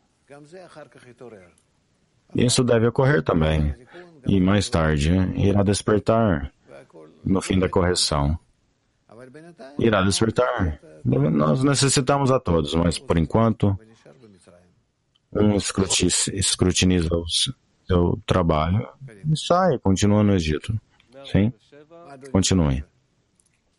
Isso deve ocorrer também. E mais tarde, irá despertar no fim da correção. Irá despertar. Nós necessitamos a todos, mas por enquanto, um escrutiniza o seu trabalho e sai, continua no Egito. Sim? Continue.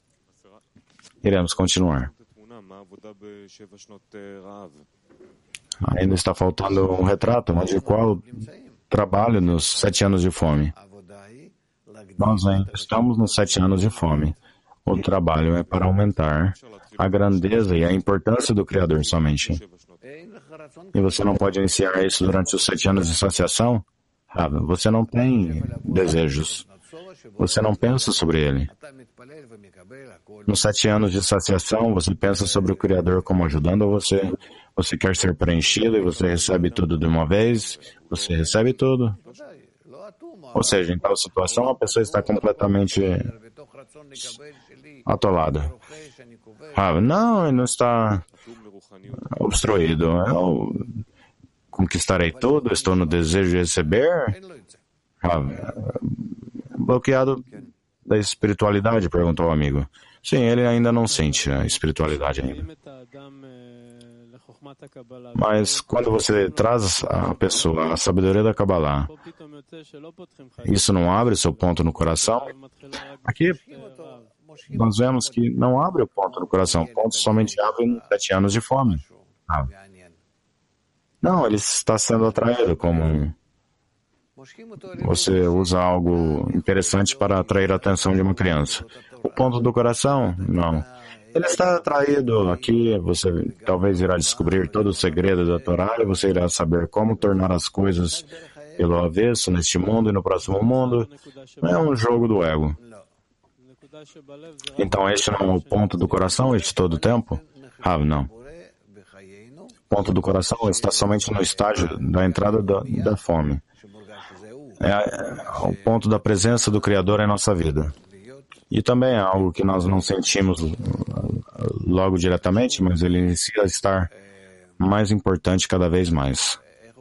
Iremos continuar. Ainda está faltando um retrato, onde qual trabalho nos sete anos de fome. Nós ainda estamos nos sete anos de fome. O trabalho é para aumentar a grandeza e a importância do Criador somente. E você não pode iniciar isso durante os sete anos de saciação? Você não tem desejos. Você não pensa sobre ele. Nos sete anos de saciação, você pensa sobre o Criador como ajudando você. Você quer ser preenchido e você recebe tudo de uma vez. Você recebe tudo. Ou seja, em tal situação, a pessoa está completamente atolada. Ah, não, ele não está obstruído. Eu conquistarei tudo, estou no desejo de receber. Ah, bloqueado da espiritualidade, perguntou o amigo. Sim, ele ainda não sente a espiritualidade ainda. Mas quando você traz a pessoa a sabedoria da Kabbalah, isso não abre o seu ponto no coração? Aqui nós vemos que não abre o ponto no coração. O ponto somente abre em sete anos de fome. Ah. Não, ele está sendo atraído como você usa algo interessante para atrair a atenção de uma criança. O ponto do coração, não. Ele está atraído aqui, você talvez irá descobrir todo o segredo da Torá e você irá saber como tornar as coisas pelo avesso neste mundo e no próximo mundo. É um jogo do ego. Então este não é o ponto do coração, este todo o tempo? Ah, não. O ponto do coração está somente no estágio da entrada da, da fome. É, é o ponto da presença do Criador em nossa vida. E também é algo que nós não sentimos logo diretamente, mas ele inicia a estar mais importante cada vez mais.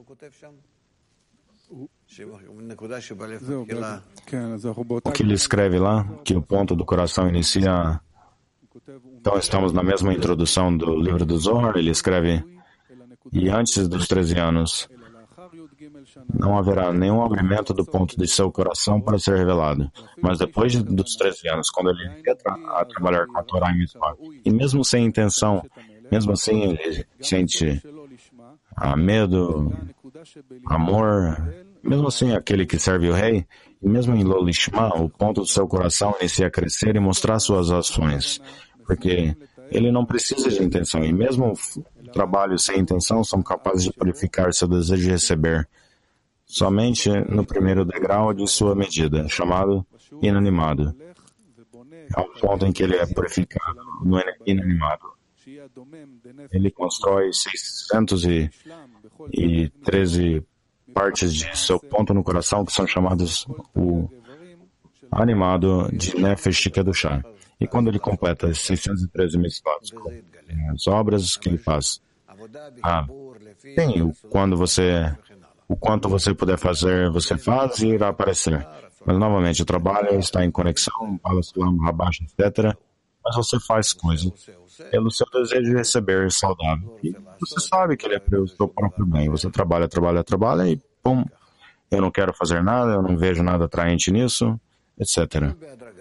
O que ele escreve lá, que o ponto do coração inicia... Então estamos na mesma introdução do livro do Zohar, ele escreve: e antes dos treze anos, não haverá nenhum abrimento do ponto de seu coração para ser revelado. Mas depois de, dos treze anos, quando ele entra a trabalhar com a Torá e Mitzvah, e mesmo sem intenção, mesmo assim ele sente ah, medo, amor, mesmo assim aquele que serve o rei, e mesmo em Lolishma, o ponto do seu coração inicia a crescer e mostrar suas ações, porque ele não precisa de intenção, e mesmo trabalhos sem intenção são capazes de purificar seu desejo de receber somente no primeiro degrau de sua medida, chamado inanimado. É o ponto em que ele é purificado no inanimado. Ele constrói seiscentas e treze partes de seu ponto no coração, que são chamados o animado de Nefesh Kedushá. E quando ele completa as seiscentas e treze mitzvot, as obras que ele faz, ah, tem quando você, o quanto você puder fazer, você faz e irá aparecer. Mas, novamente, o trabalho está em conexão, fala salam, rabash, etcétera. Mas você faz coisas pelo seu desejo de receber saudável. E você sabe que ele é para o seu próprio bem. Você trabalha, trabalha, trabalha e, pum, eu não quero fazer nada, eu não vejo nada atraente nisso, etcétera.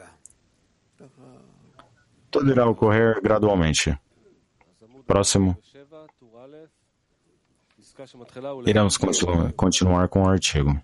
Tudo irá ocorrer gradualmente. Próximo. Iremos continu- continuar com o artigo.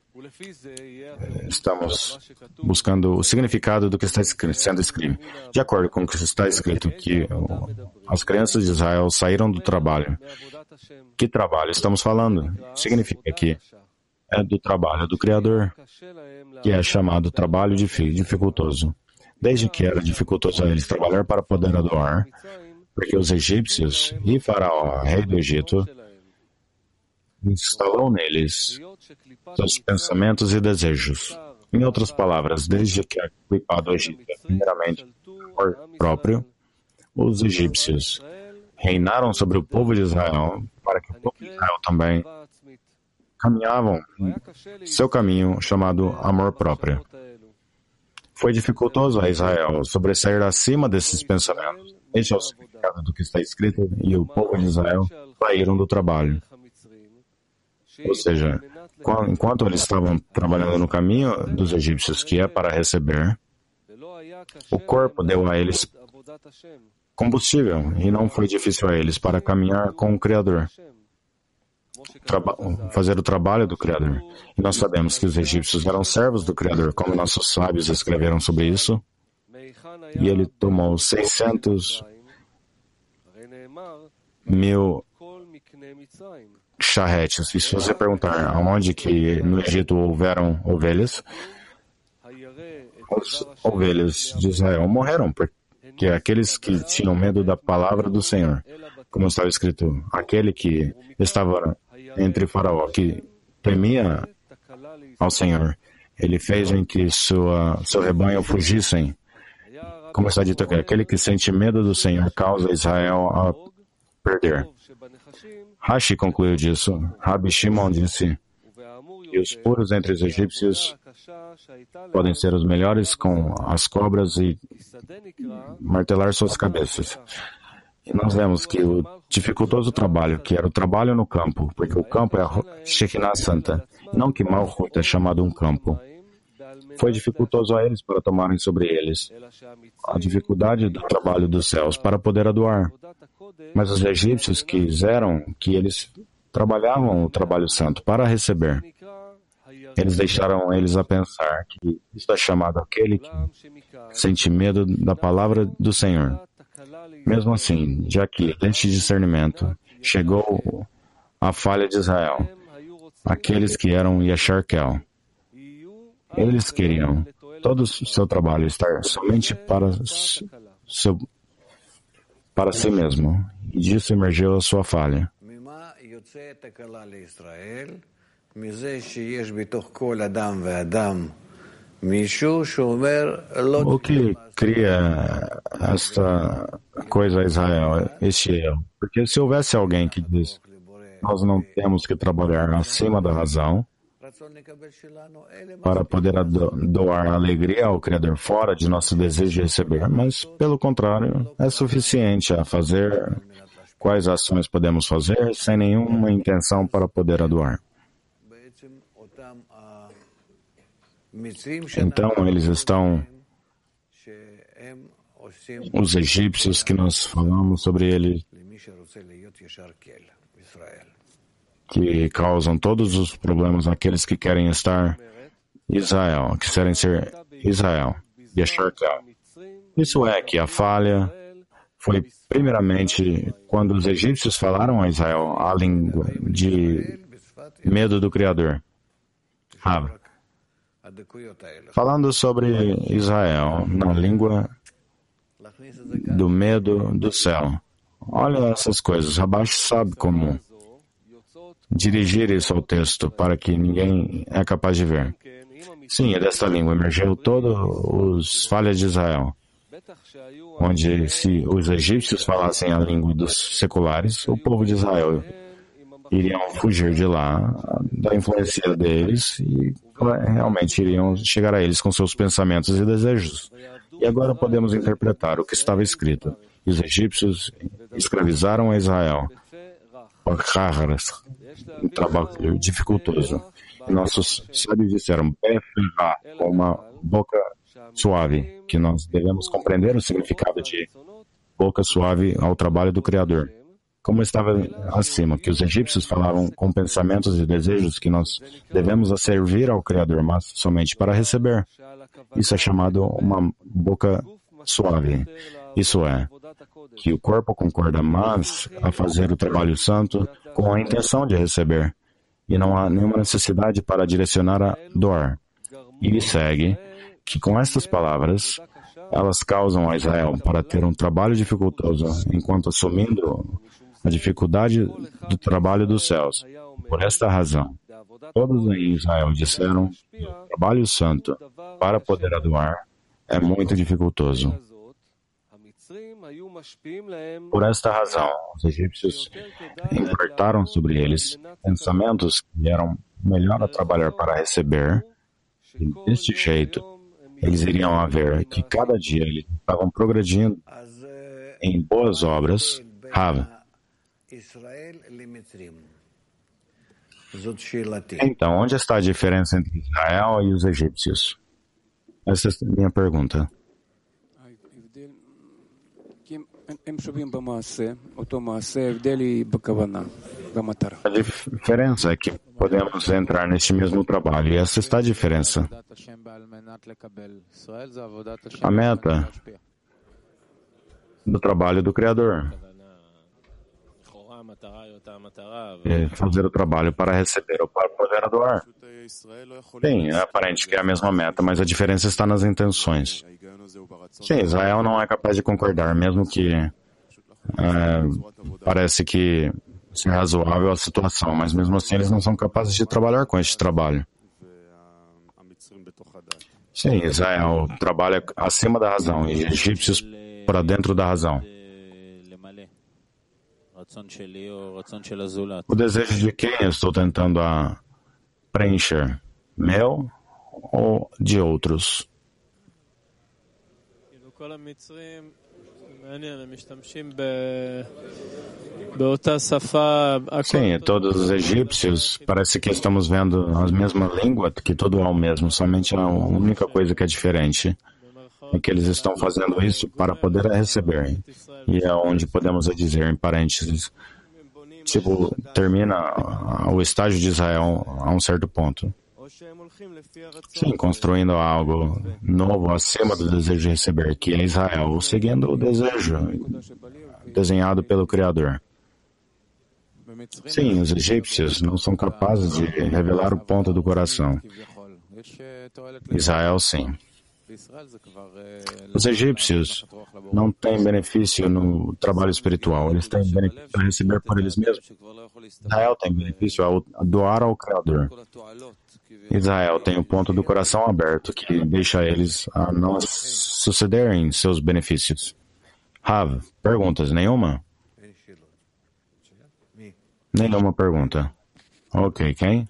Estamos buscando o significado do que está sendo escrito. De acordo com o que está escrito, que as crianças de Israel saíram do trabalho. Que trabalho estamos falando? Significa que é do trabalho do Criador, que é chamado trabalho dificultoso. Desde que era dificultoso a eles trabalhar para poder adorar, porque os egípcios e Faraó, rei do Egito, instalou neles seus pensamentos e desejos. Em outras palavras, desde que a clipa do Egito é primeiramente por próprio, os egípcios reinaram sobre o povo de Israel para que o povo de Israel também caminhavam seu caminho chamado amor próprio. Foi dificultoso a Israel sobressair acima desses pensamentos. Este é o significado do que está escrito, e o povo de Israel saíram do trabalho. Ou seja, enquanto eles estavam trabalhando no caminho dos egípcios, que é para receber, o corpo deu a eles combustível, e não foi difícil a eles para caminhar com o Criador. fazer o trabalho do Criador. E nós sabemos que os egípcios eram servos do Criador, como nossos sábios escreveram sobre isso. E ele tomou seiscentos mil charretes. E se você perguntar aonde que no Egito houveram ovelhas, as ovelhas de Israel morreram, porque aqueles que tinham medo da palavra do Senhor, como estava escrito, aquele que estava entre Faraó, que temia ao Senhor, ele fez em que sua, seu rebanho fugissem. Como está dito aqui, aquele que sente medo do Senhor causa Israel a perder. Rashi concluiu disso. Rabi Shimon disse que os puros entre os egípcios podem ser os melhores com as cobras e martelar suas cabeças. E nós vemos que o dificultoso trabalho, que era o trabalho no campo, porque o campo é a Shekinah Santa, e não que Malchut é chamado um campo, foi dificultoso a eles para tomarem sobre eles a dificuldade do trabalho dos céus para poder adorar. Mas os egípcios quiseram que eles trabalhavam o trabalho santo para receber. Eles deixaram eles a pensar que isso é chamado aquele que sente medo da palavra do Senhor. Mesmo assim, já que deste discernimento chegou a falha de Israel, aqueles que eram Yesharkel, eles queriam todo o seu trabalho estar somente para, seu, para si mesmo, e disso emergiu a sua falha. O que cria esta coisa a Israel, este eu? Porque se houvesse alguém que diz, nós não temos que trabalhar acima da razão, para poder doar alegria ao Criador fora de nosso desejo de receber, mas, pelo contrário, é suficiente a fazer quais ações podemos fazer sem nenhuma intenção para poder adorar. Então, eles estão, os egípcios que nós falamos sobre eles, que causam todos os problemas àqueles que querem estar Israel, que querem ser Israel, Yesharkel. Isso é que a falha foi primeiramente quando os egípcios falaram a Israel a língua de medo do Criador. Ah, falando sobre Israel na língua do medo do céu. Olha essas coisas. Abaixo sabe como dirigir isso ao texto para que ninguém é capaz de ver. Sim, é desta língua emergiu todos os falhas de Israel, onde se os egípcios falassem a língua dos seculares, o povo de Israel iriam fugir de lá, da influência deles, e realmente iriam chegar a eles com seus pensamentos e desejos. E agora podemos interpretar o que estava escrito. Os egípcios escravizaram a Israel. Um trabalho dificultoso. E nossos sábios disseram, com uma boca suave, que nós devemos compreender o significado de boca suave ao trabalho do Criador. Como estava acima, que os egípcios falavam com pensamentos e desejos que nós devemos a servir ao Criador, mas somente para receber. Isso é chamado uma boca suave. Isso é, que o corpo concorda mais a fazer o trabalho santo com a intenção de receber, e não há nenhuma necessidade para direcionar a doar. E segue que com estas palavras, elas causam a Israel para ter um trabalho dificultoso, enquanto assumindo a dificuldade do trabalho dos céus. Por esta razão, todos em Israel disseram que o trabalho santo, para poder adoar, é muito dificultoso. Por esta razão, os egípcios importaram sobre eles pensamentos que eram melhor a trabalhar para receber, e deste jeito, eles iriam ver que cada dia eles estavam progredindo em boas obras. Rav. Então, onde está a diferença entre Israel e os egípcios? Essa é a minha pergunta. A diferença é que podemos entrar neste mesmo trabalho, e essa está a diferença. A meta do trabalho do Criador é fazer o trabalho para receber ou para poder doar. Sim, é aparente que é a mesma meta, mas a diferença está nas intenções. Sim, Israel não é capaz de concordar, mesmo que é, parece que é razoável a situação, mas mesmo assim eles não são capazes de trabalhar com este trabalho. Sim, Israel trabalha acima da razão e egípcios para dentro da razão. O desejo de quem eu estou tentando a preencher? Meu ou de outros? Sim, todos os egípcios, parece que estamos vendo a mesma língua, que tudo é o mesmo, somente a única coisa que é diferente é que eles estão fazendo isso para poder receber. E é onde podemos dizer, em parênteses, tipo, termina o estágio de Israel a um certo ponto. Sim, construindo algo novo acima do desejo de receber, que é Israel, seguindo o desejo desenhado pelo Criador. Sim, os egípcios não são capazes de revelar o ponto do coração. Israel, sim. Os egípcios não têm benefício no trabalho espiritual, eles têm benefício a receber por eles mesmos. Israel tem benefício a doar ao Criador. Israel tem o ponto do coração aberto que deixa eles a não sucederem seus benefícios. Rav, perguntas? Nenhuma? Nenhuma pergunta. Ok, quem?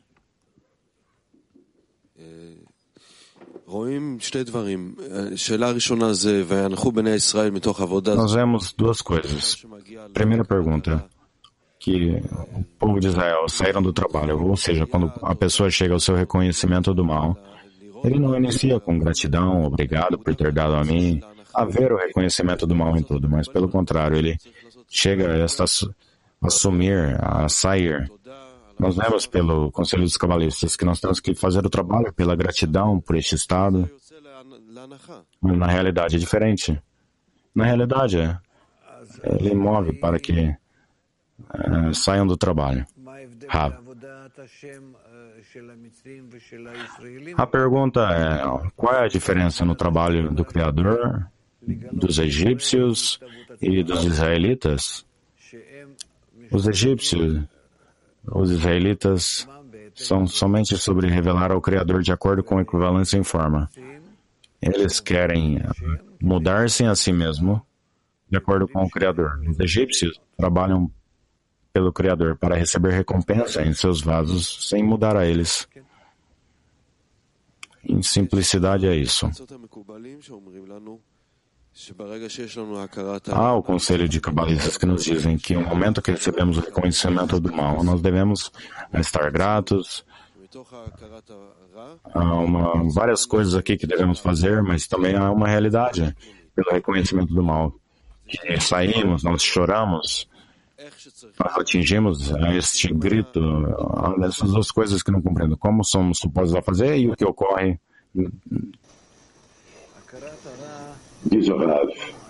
Nós vemos duas coisas. Primeira pergunta, que o povo de Israel saíram do trabalho, ou seja, quando a pessoa chega ao seu reconhecimento do mal, ele não inicia com gratidão, obrigado por ter dado a mim, a ver o reconhecimento do mal em tudo, mas pelo contrário, ele chega a esta, assumir, a sair. Nós vemos pelo Conselho dos Cabalistas que nós temos que fazer o trabalho pela gratidão por este estado. Na realidade é diferente. Na realidade, ele move para que uh, saiam do trabalho. Rav. A pergunta é, qual é a diferença no trabalho do Criador, dos egípcios e dos israelitas? Os egípcios, os israelitas são somente sobre revelar ao Criador de acordo com equivalência em forma. Eles querem mudar-se a si mesmo de acordo com o Criador. Os egípcios trabalham pelo Criador para receber recompensa em seus vasos sem mudar a eles. Em simplicidade é isso. Há o conselho de cabalistas que nos dizem que no momento que recebemos o reconhecimento do mal, nós devemos estar gratos. Há uma, várias coisas aqui que devemos fazer, mas também há uma realidade pelo reconhecimento do mal. Que saímos, nós choramos, nós atingimos este grito, essas duas coisas que não compreendo. Como somos supostos a fazer e o que ocorre. Diz o Rav.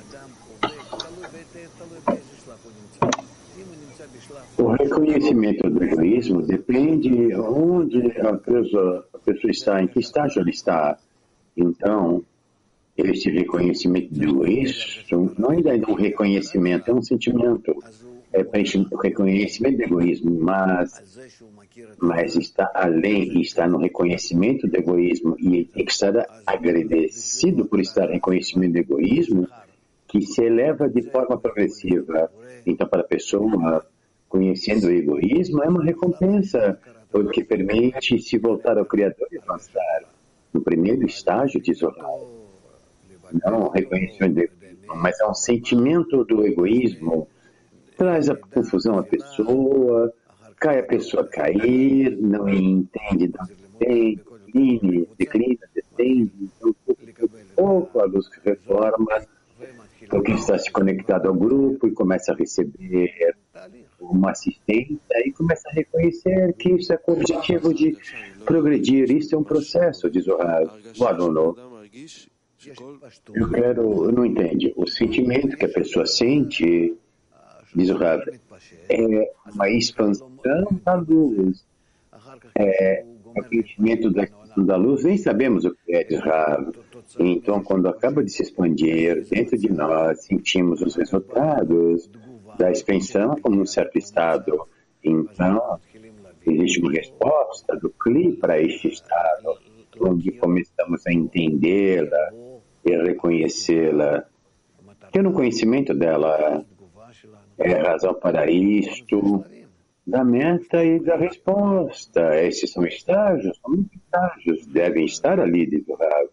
O reconhecimento do egoísmo depende onde a pessoa, a pessoa está, em que estágio ela está. Então, esse reconhecimento do egoísmo não é ainda um reconhecimento, é um sentimento. É o reconhecimento do egoísmo, mas, mas está além, está no reconhecimento do egoísmo e tem que estar agradecido por estar em reconhecimento do egoísmo, que se eleva de forma progressiva. Então, para a pessoa, conhecendo o egoísmo, é uma recompensa, porque permite se voltar ao Criador e avançar. No primeiro estágio de Zohar, não reconhecimento do egoísmo, mas é um sentimento do egoísmo. Traz a confusão à pessoa, cai a pessoa cair, não entende, não entende, declina, declina, descende, então pouco a pouco a luz que reforma porque está se conectado ao grupo e começa a receber uma assistência e começa a reconhecer que isso é com o objetivo de progredir. Isso é um processo, diz o Rav. O aluno, eu quero, eu não entendo. O sentimento que a pessoa sente, diz o Rav, é uma expansão da luz. É o sentimento da, da luz, nem sabemos o que é, diz o Rav. Então, quando acaba de se expandir dentro de nós, sentimos os resultados da expansão como um certo estado. Então, existe uma resposta do Kli para este estado, onde começamos a entendê-la e reconhecê-la. Ter um conhecimento dela é a razão para isto, da meta e da resposta. Esses são estágios, são muitos estágios, devem estar ali, diz o Rav.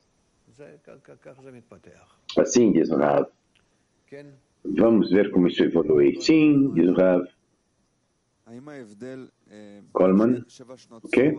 Assim, diz o Rav. Vamos ver como isso evolui. Sim, diz o Rav. Coleman, o quê?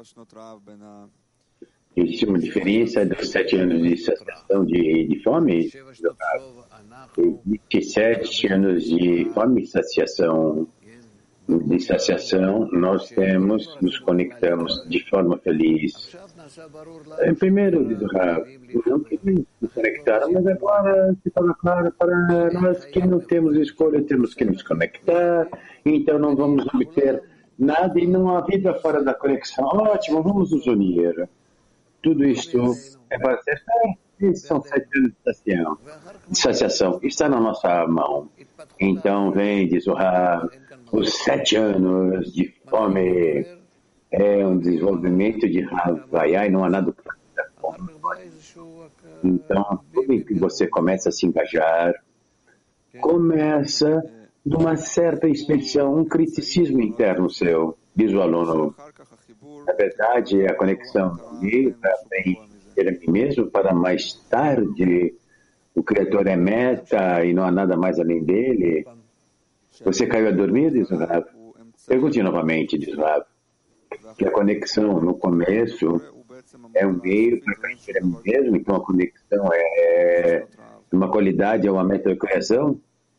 Existe uma diferença dos sete anos de saciação de, de fome? Existe sete anos de fome e saciação. De saciação, nós temos, nos conectamos de forma feliz. Em primeiro, diz o Rav, não queremos nos conectar, mas agora se torna claro para nós que não temos escolha, temos que nos conectar, então não vamos obter nada e não há vida fora da conexão. Ótimo, vamos nos unir. Tudo isto é para ser feito. São sete anos de saciação. De saciação. Está na nossa mão. Então vem, diz o Rav, os sete anos de fome é um desenvolvimento de Havaiá e não há nada para fazer fome. Então, tudo em que você começa a se engajar, começa de uma certa inspeção, um criticismo interno seu, diz o aluno. Na verdade, a conexão de para ser a mim mesmo, para mais tarde, o Criador é meta e não há nada mais além dele. Você caiu a dormir, diz o Rav? Pergunte novamente, diz o Rav. Que a conexão no começo é um meio para conhecer a mim mesmo, então a conexão é uma qualidade, é uma meta de criação?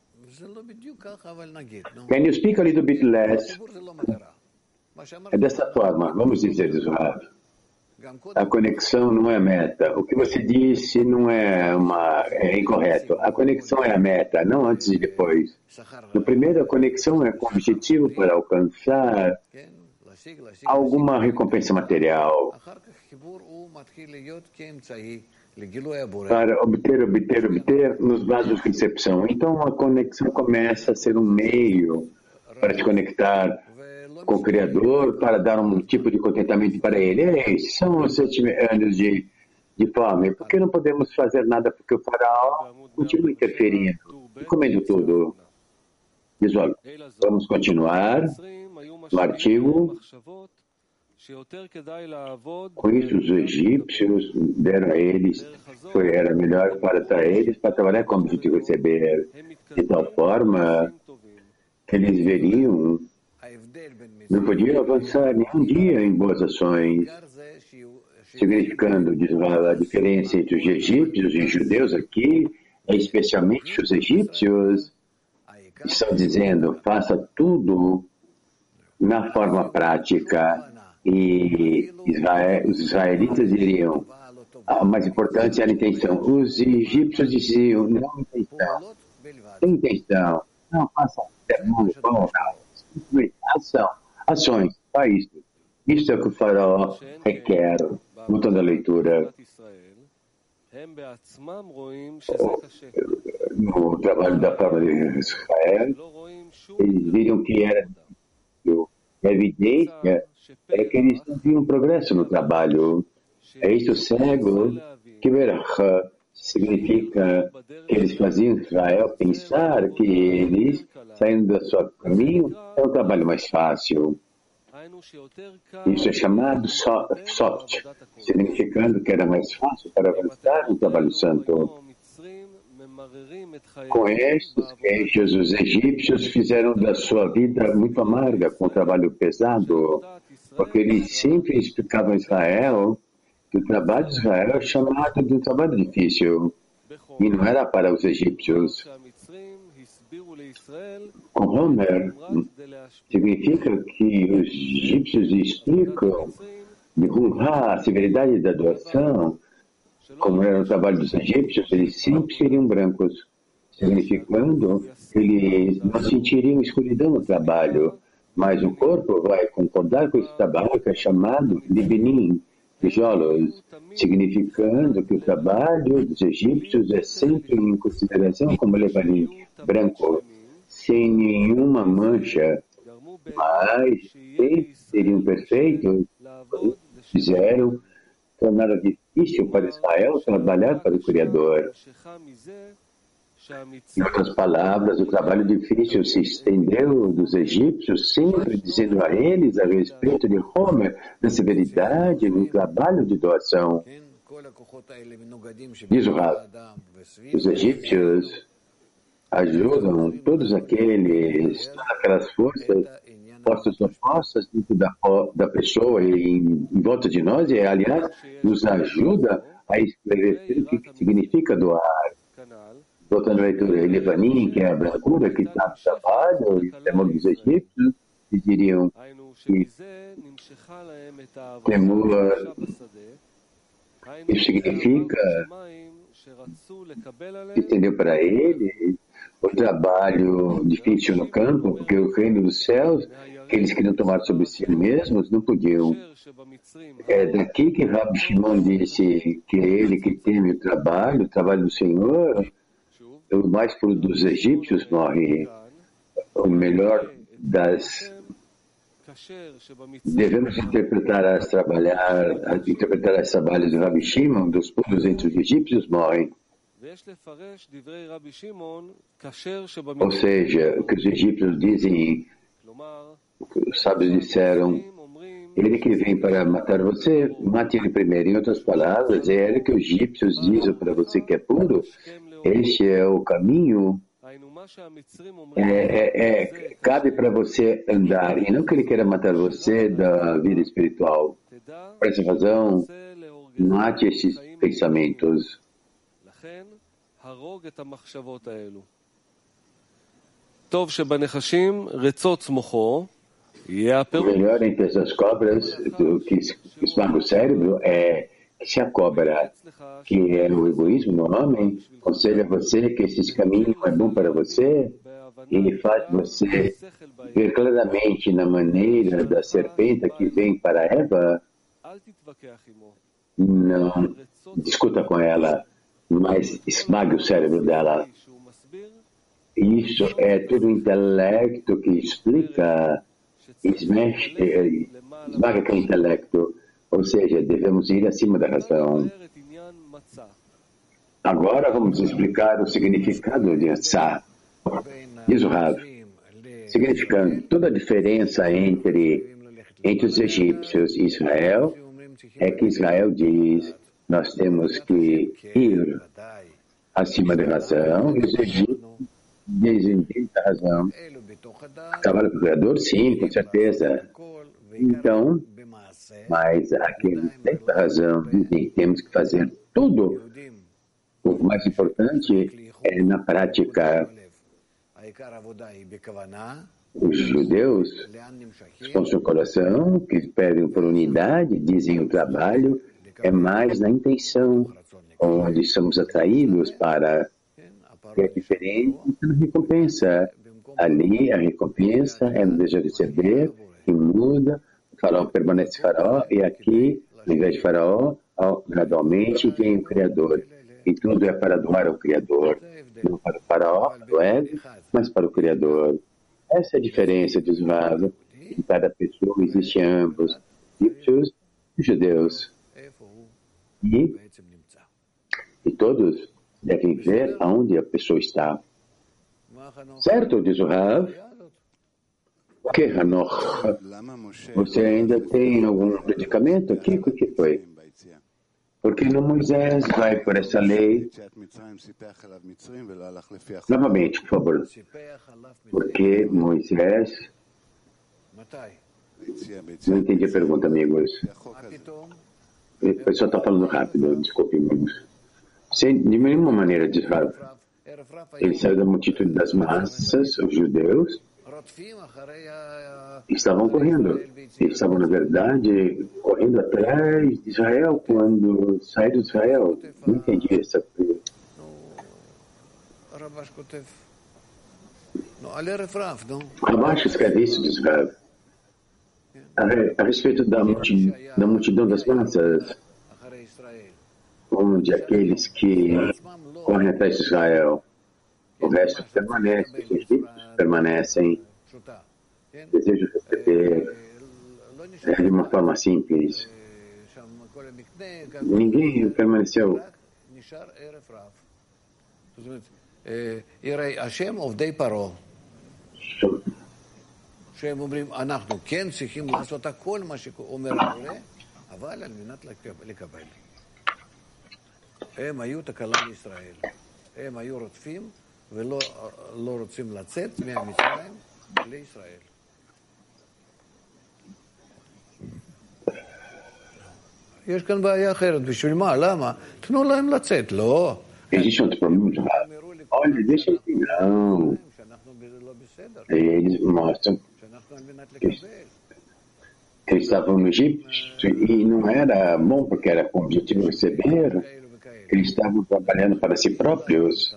Can you speak a little bit less? É dessa forma, vamos dizer, diz o Rav. A conexão não é a meta. O que você disse não é, uma, é incorreto. A conexão é a meta, não antes e depois. No primeiro, a conexão é com o objetivo para alcançar alguma recompensa material. Para obter, obter, obter nos vasos de recepção. Então, a conexão começa a ser um meio para te conectar com o Criador, para dar um tipo de contentamento para Ele. Esses são os sete anos de, de fome. Por que não podemos fazer nada? Porque o faraó continua interferindo e comendo tudo. Diz, olha, vamos continuar no artigo. Com isso, os egípcios deram a eles, foi, era melhor para, para eles, para trabalhar como de receber, de tal forma que eles veriam. Não podiam avançar nenhum dia em boas ações, significando a diferença entre os egípcios e os judeus aqui, é especialmente os egípcios, estão dizendo, faça tudo na forma prática, e Israel, os israelitas diriam, ah, o mais importante é a intenção. Os egípcios diziam, não intenção, tem intenção, não faça sermão, ação. Ações, só isso. Isso é o que o faraó requer. Voltando à leitura. No trabalho da forma de Israel, eles viram que era a evidência é que eles não viam progresso no trabalho. É isso cego que verá significa que eles faziam Israel pensar que eles, saindo do seu caminho, é um trabalho mais fácil. Isso é chamado soft, significando que era mais fácil para avançar no trabalho santo. Com estes queixos, os egípcios fizeram da sua vida muito amarga com o trabalho pesado, porque eles sempre explicavam a Israel que o trabalho de Israel é chamado de um trabalho difícil. e não era para os egípcios. Com Homer, significa que os egípcios explicam de Ruhá, a severidade da doação, como era o trabalho dos egípcios, eles sempre seriam brancos, significando que eles não sentiriam escuridão no trabalho, mas o corpo vai concordar com esse trabalho que é chamado de Benin, tijolos, significando que o trabalho dos egípcios é sempre em consideração como levarim, branco, sem nenhuma mancha, mas sempre seriam perfeitos, fizeram tornar difícil para Israel trabalhar para o Criador. Em outras palavras, o trabalho difícil se estendeu dos egípcios, sempre dizendo a eles a respeito de Homer, da severidade no trabalho de doação. Diz o Rav, os egípcios ajudam todos aqueles, todas aquelas forças, forças opostas dentro da, da pessoa e em, em volta de nós, e aliás, nos ajuda a esclarecer o que significa doar. Voltando à leitura, Levanim, que é a brancura que está no trabalho, e o temor dos egípcios, eles diriam que temor, isso significa, entendeu para ele, o trabalho difícil no campo, porque o reino dos céus, que eles queriam tomar sobre si mesmos, não podiam. É daqui que Rabi Shimon disse que ele que teme o trabalho, o trabalho do Senhor, o mais puro dos egípcios morre. O melhor das... Devemos interpretar as trabalhar, interpretar as trabalhos do Rabi Shimon, dos puros entre os egípcios morrem. Ou seja, o que os egípcios dizem, os sábios disseram, ele que vem para matar você, mate ele primeiro. Em outras palavras, é ele que os egípcios dizem para você que é puro. Este é o caminho, é, é, é, cabe para você andar, e não que ele queira matar você da vida espiritual. Por essa razão, mate esses pensamentos. O melhor entre essas cobras do que esmaga o cérebro é se a cobra, que é o egoísmo no homem, aconselha você que esse caminho é bom para você, ele faz você ver claramente na maneira da serpente que vem para Eva, não discuta com ela, mas esmague o cérebro dela. Isso é todo o intelecto que explica, esmaga aquele intelecto. Ou seja, devemos ir acima da razão. Agora vamos explicar o significado de Atzah. Diz o Rav, significando toda a diferença entre, entre os egípcios e Israel, é que Israel diz, nós temos que ir acima da razão, e os egípcios dizem da razão. Trabalho para o Criador? Sim, com certeza. Então, mas aqueles que têm razão dizem que temos que fazer tudo. O mais importante é na prática. Os judeus com seu coração, que pedem por unidade, dizem o trabalho é mais na intenção, onde somos atraídos para que é diferente na recompensa. Ali a recompensa é no desejo de receber, que muda. O faraó permanece faraó, e aqui, ao invés de faraó, gradualmente vem o Criador. E tudo é para doar ao Criador. Não para o faraó, para o ego, mas para o Criador. Essa é a diferença de Rav. Em cada pessoa existem ambos, egípcios e judeus. E, e todos devem ver aonde a pessoa está. Certo, diz o Rav? O que, Hanoch? Você ainda tem algum predicamento aqui? O que foi? Porque no Moisés vai por essa lei. Novamente, por favor. Porque Moisés... Não entendi a pergunta, amigos. O pessoal está falando rápido, desculpe, amigos. sem, de nenhuma maneira de Rav. Ele saiu da multitude das massas, os judeus, estavam correndo. Eles estavam, na verdade, correndo atrás de Israel quando saíram de Israel. Não entendi essa coisa. Abaixo escreve isso, diz Rav. A, a respeito da multidão, da multidão das massas, onde aqueles que correm atrás de Israel, o resto permanece, os egípcios permanecem, desejam receber é, de uma forma simples. Ninguém permaneceu. שהם אומרים, אנחנו כן צריכים לעשות הכל מה שאומר ההורה, אבל על מנת לקבל. הם היו תקלה לישראל. הם היו רודפים ולא לא רוצים לצאת מהמצרים לישראל. יש כאן בעיה אחרת. בשביל מה? למה? תנו להם לצאת. לא. Existe outro problema? Olha, deixa eu ir. Não. Eles mostram que eles estavam no Egito e não era bom porque era com o objetivo de receber. Eles estavam trabalhando para si próprios.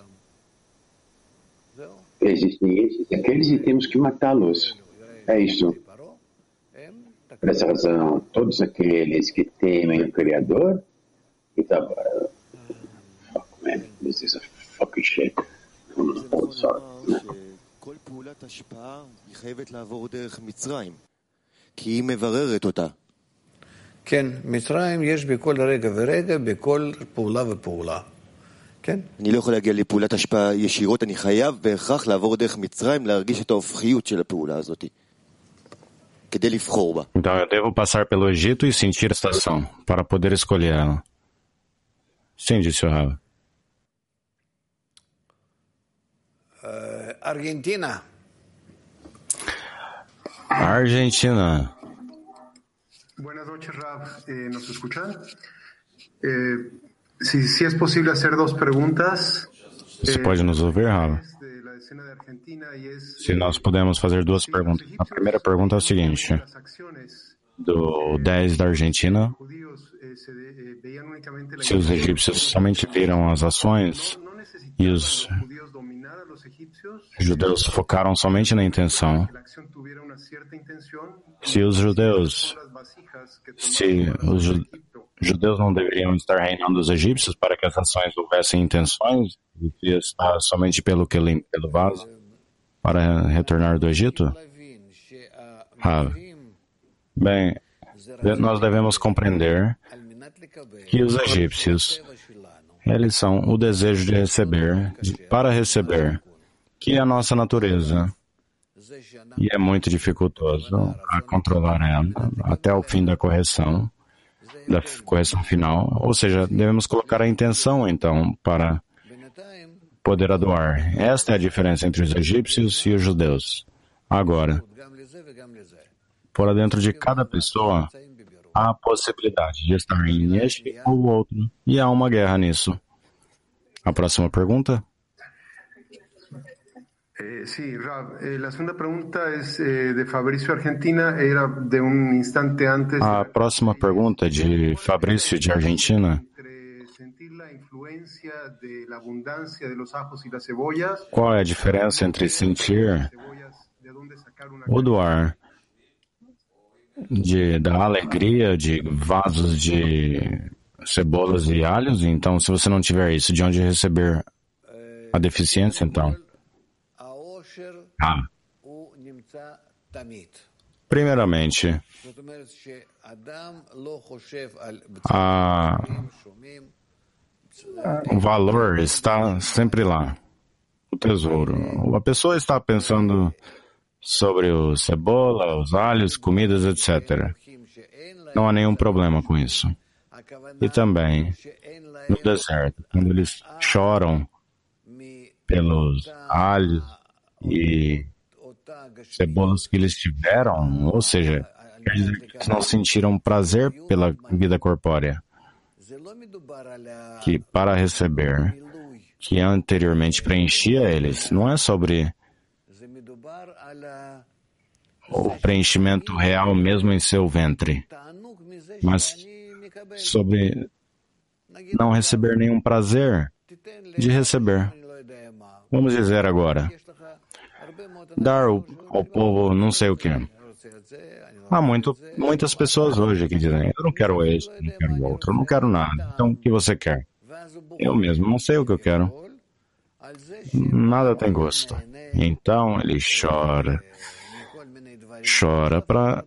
Existem esses e aqueles e temos que matá-los. É isso. Por essa razão, todos aqueles que temem o Criador, e tá, fuck man, this is a fucking shit. Oh, sorry. כל פעולת השפעה היא חייבת לעבור דרך מצרים, כי היא מבררת אותה. כן, מצרים יש בכל רגע ורגע, בכל פעולה ופעולה. כן? אני לא יכול להגיע לפעולת השפעה ישירות, אני חייב בהכרח לעבור דרך מצרים, להרגיש את ההופכיות של הפעולה הזאת. כדי לבחור בה. Então eu devo passar pelo Egito e sentir a estação, para poder escolher ela. Sim, disse o Rav. Argentina. Argentina. Buenas noches, Rav. Eh, ¿Nos escuchan? Eh, si, si es posible hacer dos preguntas. Você pode nos ouvir, Rav? Se nós podemos fazer duas perguntas. A primeira pergunta é o seguinte. Do dez da Argentina, se os egípcios somente viram as ações e os judeus focaram somente na intenção, se os judeus se os judeus não deveriam estar reinando os egípcios para que as ações houvessem intenções e se está somente pelo que pelo vaso para retornar do Egito? Ah, bem, nós devemos compreender que os egípcios eles são o desejo de receber, de, para receber, que é a nossa natureza. E é muito dificultoso a controlar ela até o fim da correção, da correção final. Ou seja, devemos colocar a intenção, então, para poder adorar. Esta é a diferença entre os egípcios e os judeus. Agora, por dentro de cada pessoa, há a possibilidade de estar em este ou outro, e há uma guerra nisso. A próxima pergunta? Eh, sí, Rav. Eh, la segunda pregunta es eh, de Fabrício Argentina, era de um instante antes. A próxima pergunta é de Fabrício de Argentina. Qual é a diferença entre sentir o doar de, da alegria de vasos de cebolas e alhos? Então, se você não tiver isso, de onde receber a deficiência, então? Ah. Primeiramente, a, o valor está sempre lá, o tesouro. A pessoa está pensando sobre o cebola, os alhos, comidas, etcétera. Não há nenhum problema com isso. E também, no deserto, quando eles choram pelos alhos e cebolas que eles tiveram, ou seja, quer dizer que eles não sentiram prazer pela vida corpórea. que para receber, que anteriormente preenchia eles, não é sobre o preenchimento real mesmo em seu ventre, mas sobre não receber nenhum prazer de receber. Vamos dizer agora, dar ao, ao povo não sei o que. Há muito, muitas pessoas hoje que dizem, eu não quero este, não quero outro, eu não quero nada. Então, o que você quer? Eu mesmo não sei o que eu quero. Nada tem gosto. Então, ele chora. Chora para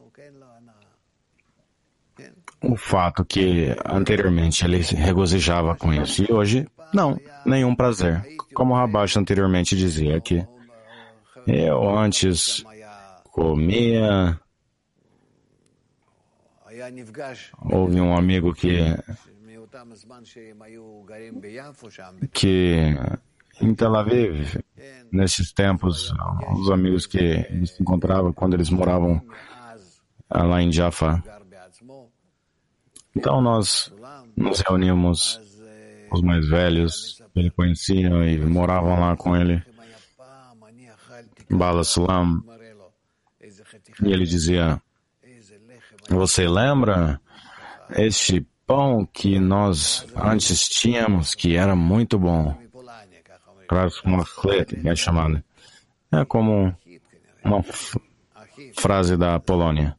o fato que anteriormente ele se regozijava com isso. E hoje, não, nenhum prazer. Como o Rabash anteriormente dizia que eu antes comia. Houve um amigo que que em Tel Aviv, nesses tempos, os amigos que eles se encontravam quando eles moravam lá em Jaffa. Então nós nos reunimos, os mais velhos, ele conhecia e moravam lá com ele, Bala Sulam, e ele dizia, você lembra este pão que nós antes tínhamos, que era muito bom? É chamada. É como uma f- frase da Polônia.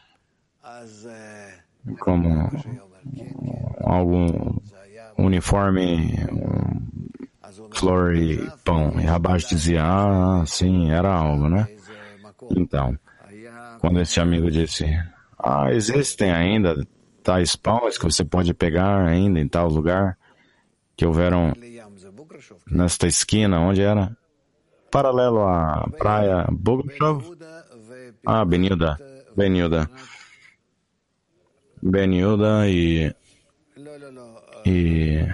Como algum uniforme, um flor e pão. E Rabash dizia, ah, sim, era algo, né? Então, quando esse amigo disse, ah, existem ainda tais pães que você pode pegar ainda em tal lugar, que houveram nesta esquina, onde era? Paralelo à praia Bogotov? Ah, Benilda. Benilda. Benilda e... E...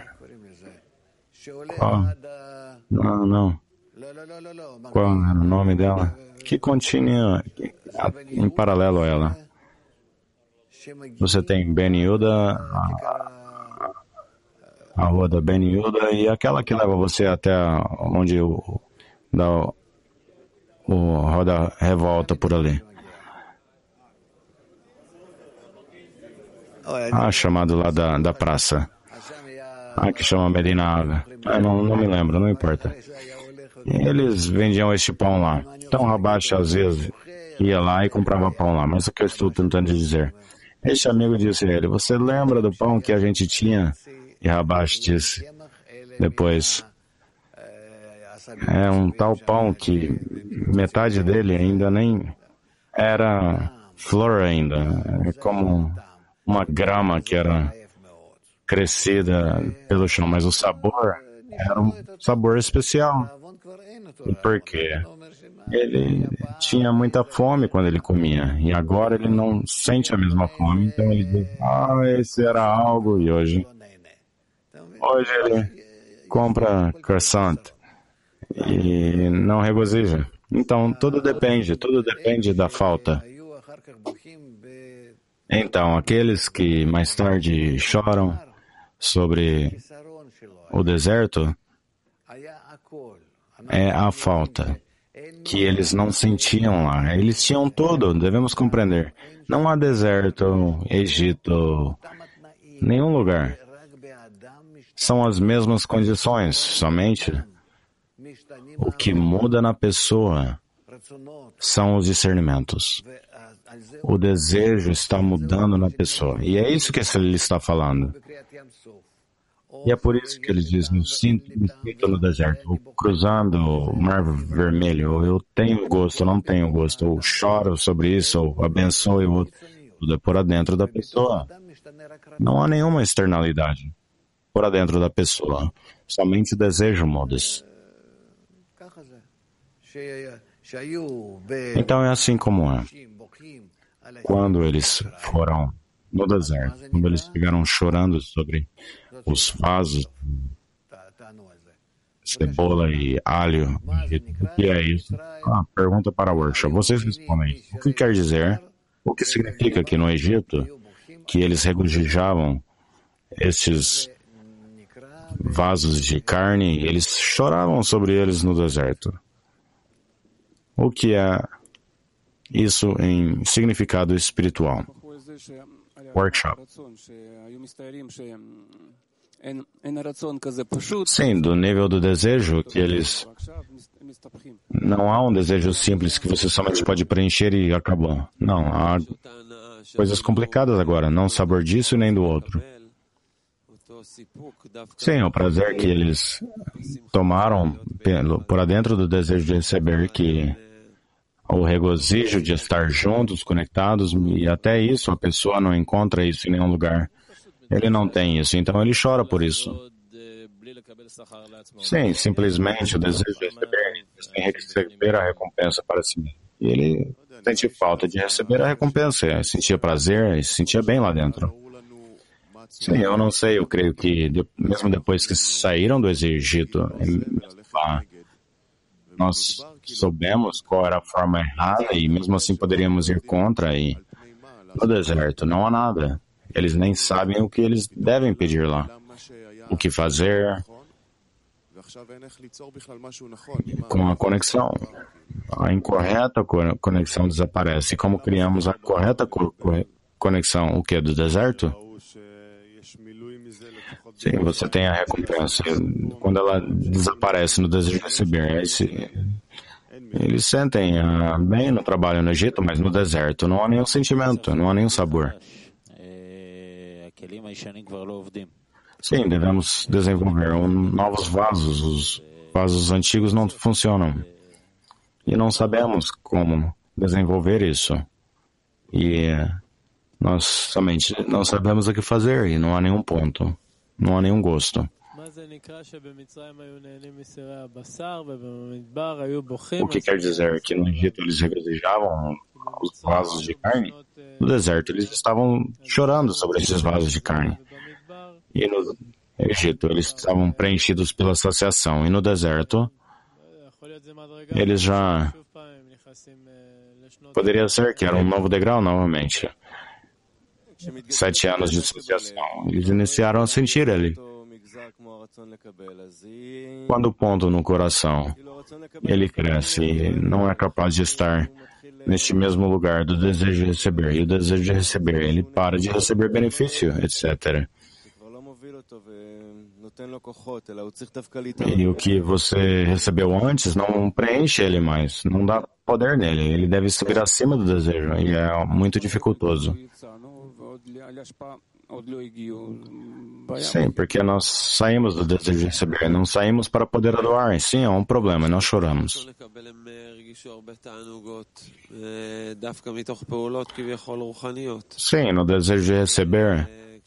Qual? Não, não. Qual era o nome dela? Que continha em paralelo a ela. Você tem Benilda, a, a rua da Benilda e aquela que leva você até onde o, dá o, o roda revolta por ali. Ah, chamado lá da, da praça. Ah, que chama Medina Aga. Ah, não, não me lembro, não importa. Eles vendiam este pão lá. Então Rabash às vezes ia lá e comprava pão lá. Mas o que eu estou tentando dizer? Este amigo disse a ele, você lembra do pão que a gente tinha? E Rabash disse, depois, é um tal pão que metade dele ainda nem era flor ainda. É como uma grama que era crescida pelo chão, mas o sabor era um sabor especial. E por quê? Ele tinha muita fome quando ele comia, e agora ele não sente a mesma fome, então ele diz, ah, esse era algo, e hoje, hoje ele compra croissant e não regozija. Então, tudo depende, tudo depende da falta. Então, aqueles que mais tarde choram sobre o deserto, é a falta que eles não sentiam lá. Eles tinham tudo, devemos compreender. Não há deserto, Egito, nenhum lugar. São as mesmas condições, somente o que muda na pessoa são os discernimentos. O desejo está mudando na pessoa. E é isso que ele está falando. E é por isso que ele diz, me sinto, me sinto no deserto, ou cruzando o mar vermelho, ou eu tenho gosto, ou não tenho gosto, ou choro sobre isso, ou abençoe o outro. Tudo é por adentro da pessoa. Não há nenhuma externalidade por adentro da pessoa. Somente desejo muda-se. Então é assim como é. Quando eles foram no deserto, quando eles ficaram chorando sobre os vasos, cebola e alho, o que é isso? Ah, pergunta para a workshop. Vocês respondem. O que quer dizer? O que significa que no Egito, que eles regozijavam esses vasos de carne, eles choravam sobre eles no deserto. O que é isso em significado espiritual? Workshop. Sim, do nível do desejo, que eles... Não há um desejo simples que você somente pode preencher e acabou. Não, há coisas complicadas agora, não sabor disso nem do outro. Sim, o prazer que eles tomaram por adentro do desejo de receber, que o regozijo de estar juntos, conectados, e até isso, a pessoa não encontra isso em nenhum lugar. Ele não tem isso, então ele chora por isso. Sim, simplesmente o desejo de receber, sem receber a recompensa para si mesmo. E ele sente falta de receber a recompensa, sentia prazer, se sentia bem lá dentro. Sim, eu não sei, eu creio que de, mesmo depois que saíram do Egito, nós soubemos qual era a forma errada e mesmo assim poderíamos ir contra. E no deserto não há nada. Eles nem sabem o que eles devem pedir lá, o que fazer. Com a conexão, a incorreta conexão desaparece. Como criamos a correta conexão, o que é do deserto? Sim, você tem a recompensa. Quando ela desaparece no desejo de receber, esse, eles sentem ah, bem no trabalho no Egito, mas no deserto não há nenhum sentimento, não há nenhum sabor. Sim, devemos desenvolver um, novos vasos. Os vasos antigos não funcionam. E não sabemos como desenvolver isso. E nós somente não sabemos o que fazer e não há nenhum ponto. Não há nenhum gosto. O que quer dizer que no Egito eles regozijavam os vasos de carne? No deserto eles estavam chorando sobre esses vasos de carne. E no Egito eles estavam preenchidos pela associação. E no deserto eles já... Poderia ser que era um novo degrau novamente. Sete anos de associação. Eles iniciaram a sentir ele. Quando o ponto no coração, ele cresce e não é capaz de estar neste mesmo lugar do desejo de receber. E o desejo de receber, ele para de receber benefício, etcétera. E o que você recebeu antes não preenche ele mais, não dá poder nele. Ele deve subir acima do desejo e é muito dificultoso. Sim, porque nós saímos do desejo de receber, não saímos para poder adorar. Sim, é um problema, nós choramos. Sim, no desejo de receber,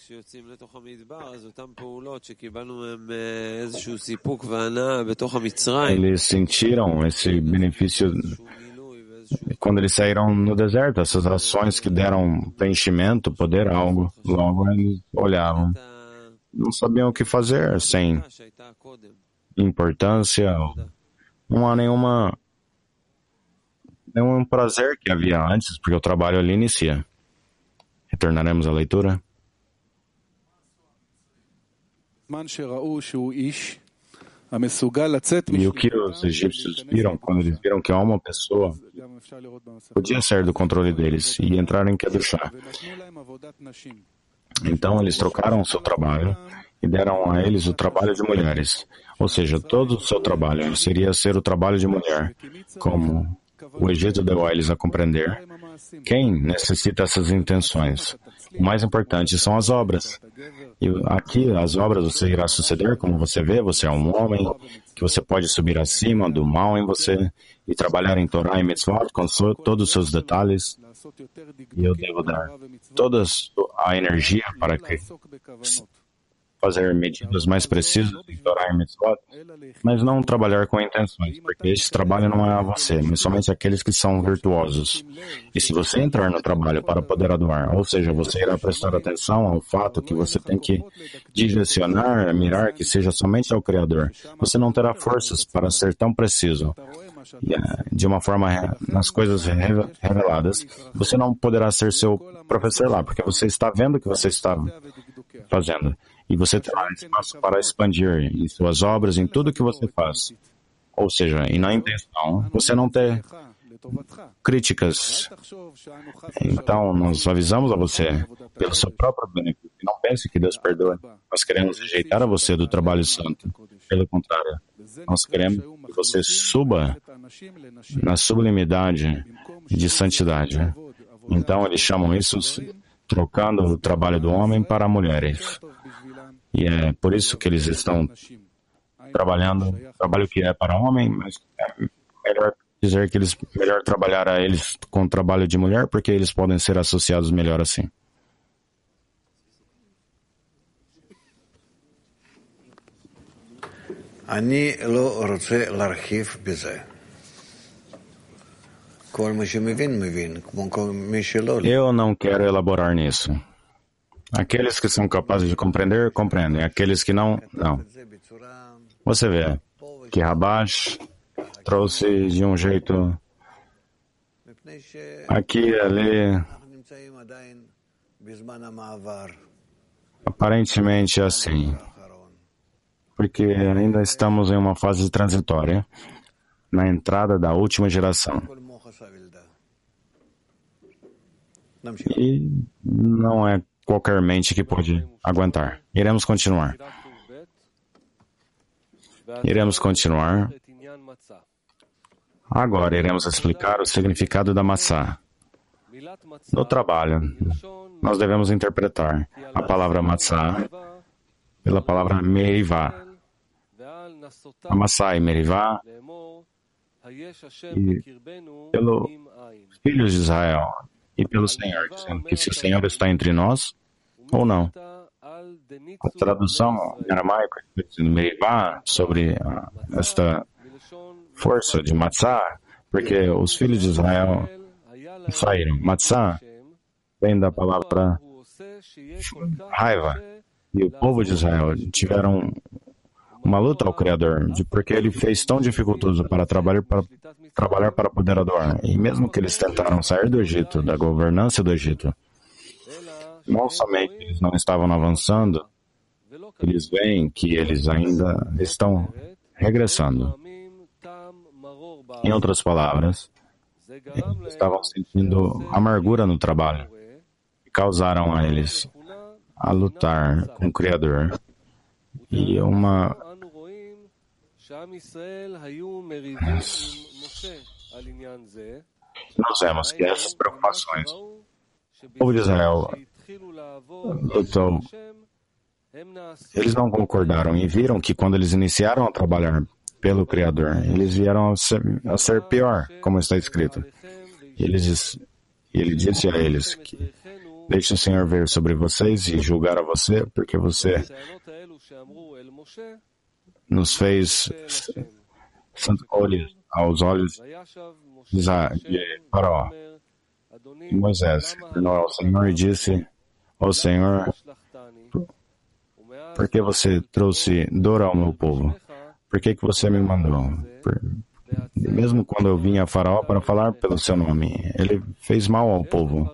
eles sentiram esse benefício quando eles saíram no deserto, essas ações que deram preenchimento, poder, algo, logo eles olhavam. Não sabiam o que fazer, sem importância, não há nenhuma, nenhum prazer que havia antes, porque o trabalho ali inicia. Retornaremos à leitura. E o que os egípcios viram quando eles viram que uma pessoa podia sair do controle deles e entrar em Kedushá. Então eles trocaram o seu trabalho e deram a eles o trabalho de mulheres. Ou seja, todo o seu trabalho seria ser o trabalho de mulher, como o Egito deu a eles a compreender. Quem necessita essas intenções? O mais importante são as obras. E aqui, as obras, você irá suceder, como você vê, você é um homem, que você pode subir acima do mal em você e trabalhar em Torá e Mitzvot com so, todos os seus detalhes. E eu devo dar toda a energia para que fazer medidas mais precisas em Torá e Mitzvot, mas não trabalhar com intenções, porque esse trabalho não é a você, mas somente aqueles que são virtuosos. E se você entrar no trabalho para poder adorar, ou seja, você irá prestar atenção ao fato que você tem que direcionar, mirar que seja somente ao Criador. Você não terá forças para ser tão preciso. De uma forma, nas coisas reveladas, você não poderá ser seu professor lá, porque você está vendo o que você está fazendo. E você terá espaço para expandir em suas obras, em tudo que você faz. Ou seja, e na intenção, você não ter críticas. Então, nós avisamos a você, pelo seu próprio benefício. Não pense que Deus perdoe. Nós queremos rejeitar a você do trabalho santo. Pelo contrário, nós queremos que você suba na sublimidade de santidade. Então, eles chamam isso trocando o trabalho do homem para mulheres. E é por isso que eles estão trabalhando, trabalho que é para homem, mas é melhor dizer que eles melhor trabalhar a eles com o trabalho de mulher, porque eles podem ser associados melhor assim. אני לא רוצה להרחיב בזה. כל מי שמבין, מבין, כמו כל מי שלא. Eu não quero elaborar nisso. Aqueles que são capazes de compreender, compreendem. Aqueles que não, não. Você vê que Rabash trouxe de um jeito aqui e ali, aparentemente assim, porque ainda estamos em uma fase transitória, na entrada da última geração. E não é qualquer mente que pode aguentar. Iremos continuar. Iremos continuar. Agora iremos explicar o significado da maçã. No trabalho, nós devemos interpretar a palavra maçã pela palavra merivá. A maçã e merivá e pelo filhos de Israel e pelo Senhor, dizendo que se o Senhor está entre nós ou não. A tradução em aramaico dizendo merivá sobre uh, esta força de matzah, porque os filhos de Israel saíram. Matzah vem da palavra raiva. E o povo de Israel tiveram uma luta ao Criador, de, porque ele fez tão dificultoso para trabalhar, para trabalhar para poder adorar. E mesmo que eles tentaram sair do Egito, da governança do Egito, não somente eles não estavam avançando, eles veem que eles ainda estão regressando. Em outras palavras, eles estavam sentindo amargura no trabalho e causaram a eles a lutar com o Criador. E uma... Nós vemos que essas preocupações, o povo de Israel lutou, eles não concordaram e viram que quando eles iniciaram a trabalhar pelo Criador, eles vieram a ser, a ser pior, como está escrito. E ele, diz, ele disse a eles que deixe o Senhor ver sobre vocês e julgar a você, porque você nos fez olhos aos olhos de Faraó. E Moisés tornou ao Senhor e disse ao Senhor, por que você trouxe dor ao meu povo? Por que, que você me mandou? Por... Mesmo quando eu vim a Faraó para falar pelo seu nome, ele fez mal ao povo.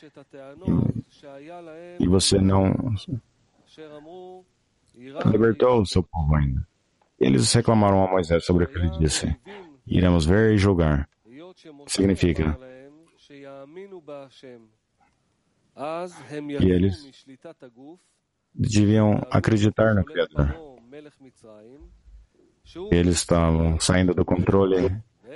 E, e você não libertou o seu povo ainda. Eles reclamaram a Moisés sobre o que ele disse. Iremos ver e julgar. Significa. E eles deviam acreditar no Criador. Eles estavam saindo do controle.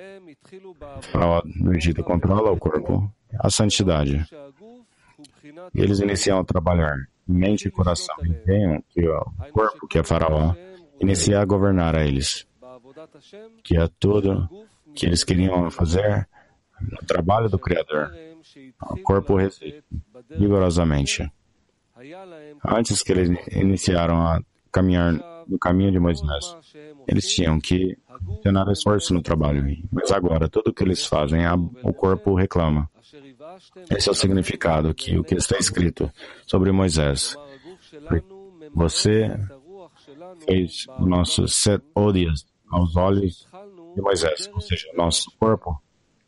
No Egito controla o corpo, a santidade. E eles iniciam a trabalhar em mente e coração. E veem que o corpo, que é Faraó, inicia a governar a eles. Que é tudo que eles queriam fazer no trabalho do Criador. O corpo resiste rigorosamente. Antes que eles iniciaram a caminhar no caminho de Moisés, eles tinham que adicionar esforço no trabalho. Mas agora, tudo que eles fazem, o corpo reclama. Esse é o significado que o que está escrito sobre Moisés. Você fez o nosso set odias aos olhos de Moisés, ou seja, o nosso corpo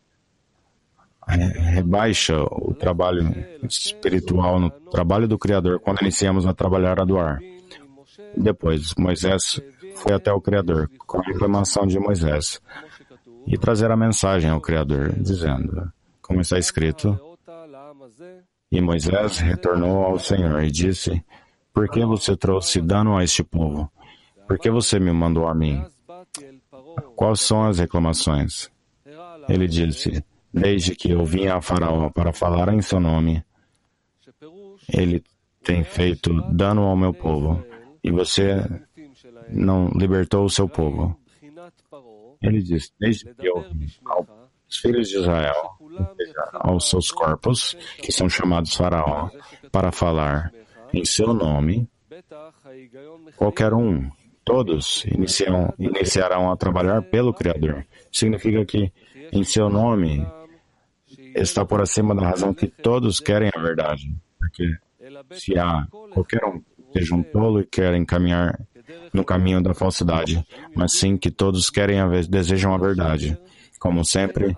rebaixa o trabalho espiritual no trabalho do Criador quando iniciamos a trabalhar a doar. Depois, Moisés foi até o Criador com a reclamação de Moisés e trazer a mensagem ao Criador, dizendo, como está escrito, e Moisés retornou ao Senhor e disse, por que você trouxe dano a este povo? Por que você me mandou a mim? Quais são as reclamações? Ele disse, desde que eu vim a Faraó para falar em seu nome, ele tem feito dano ao meu povo, e você não libertou o seu povo. Ele disse, desde que eu vim aos filhos de Israel, aos seus corpos, que são chamados Faraó, para falar em seu nome, qualquer um, todos iniciam, iniciarão a trabalhar pelo Criador. Significa que em seu nome está por acima da razão que todos querem a verdade. Porque se há qualquer um que seja um tolo e querem caminhar no caminho da falsidade, mas sim que todos querem a, desejam a verdade. Como sempre,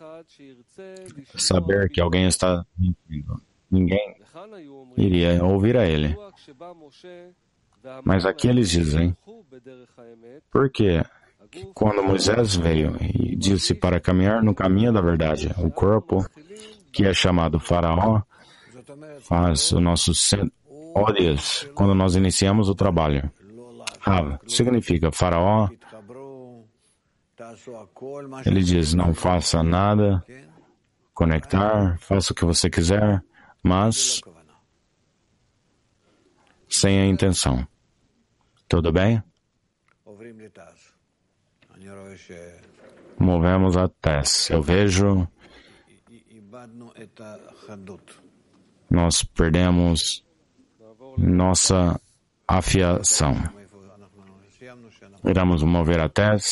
saber que alguém está mentindo. Ninguém iria ouvir a ele. Mas aqui eles dizem, porque quando Moisés veio e disse para caminhar no caminho da verdade, o corpo, que é chamado Faraó, faz o nosso ódios quando nós iniciamos o trabalho. Rav, significa Faraó, ele diz, não faça nada, conectar, faça o que você quiser, mas sem a intenção. Tudo bem? Movemos a Tess. Eu vejo nós perdemos nossa afiação. Iremos mover a Tess.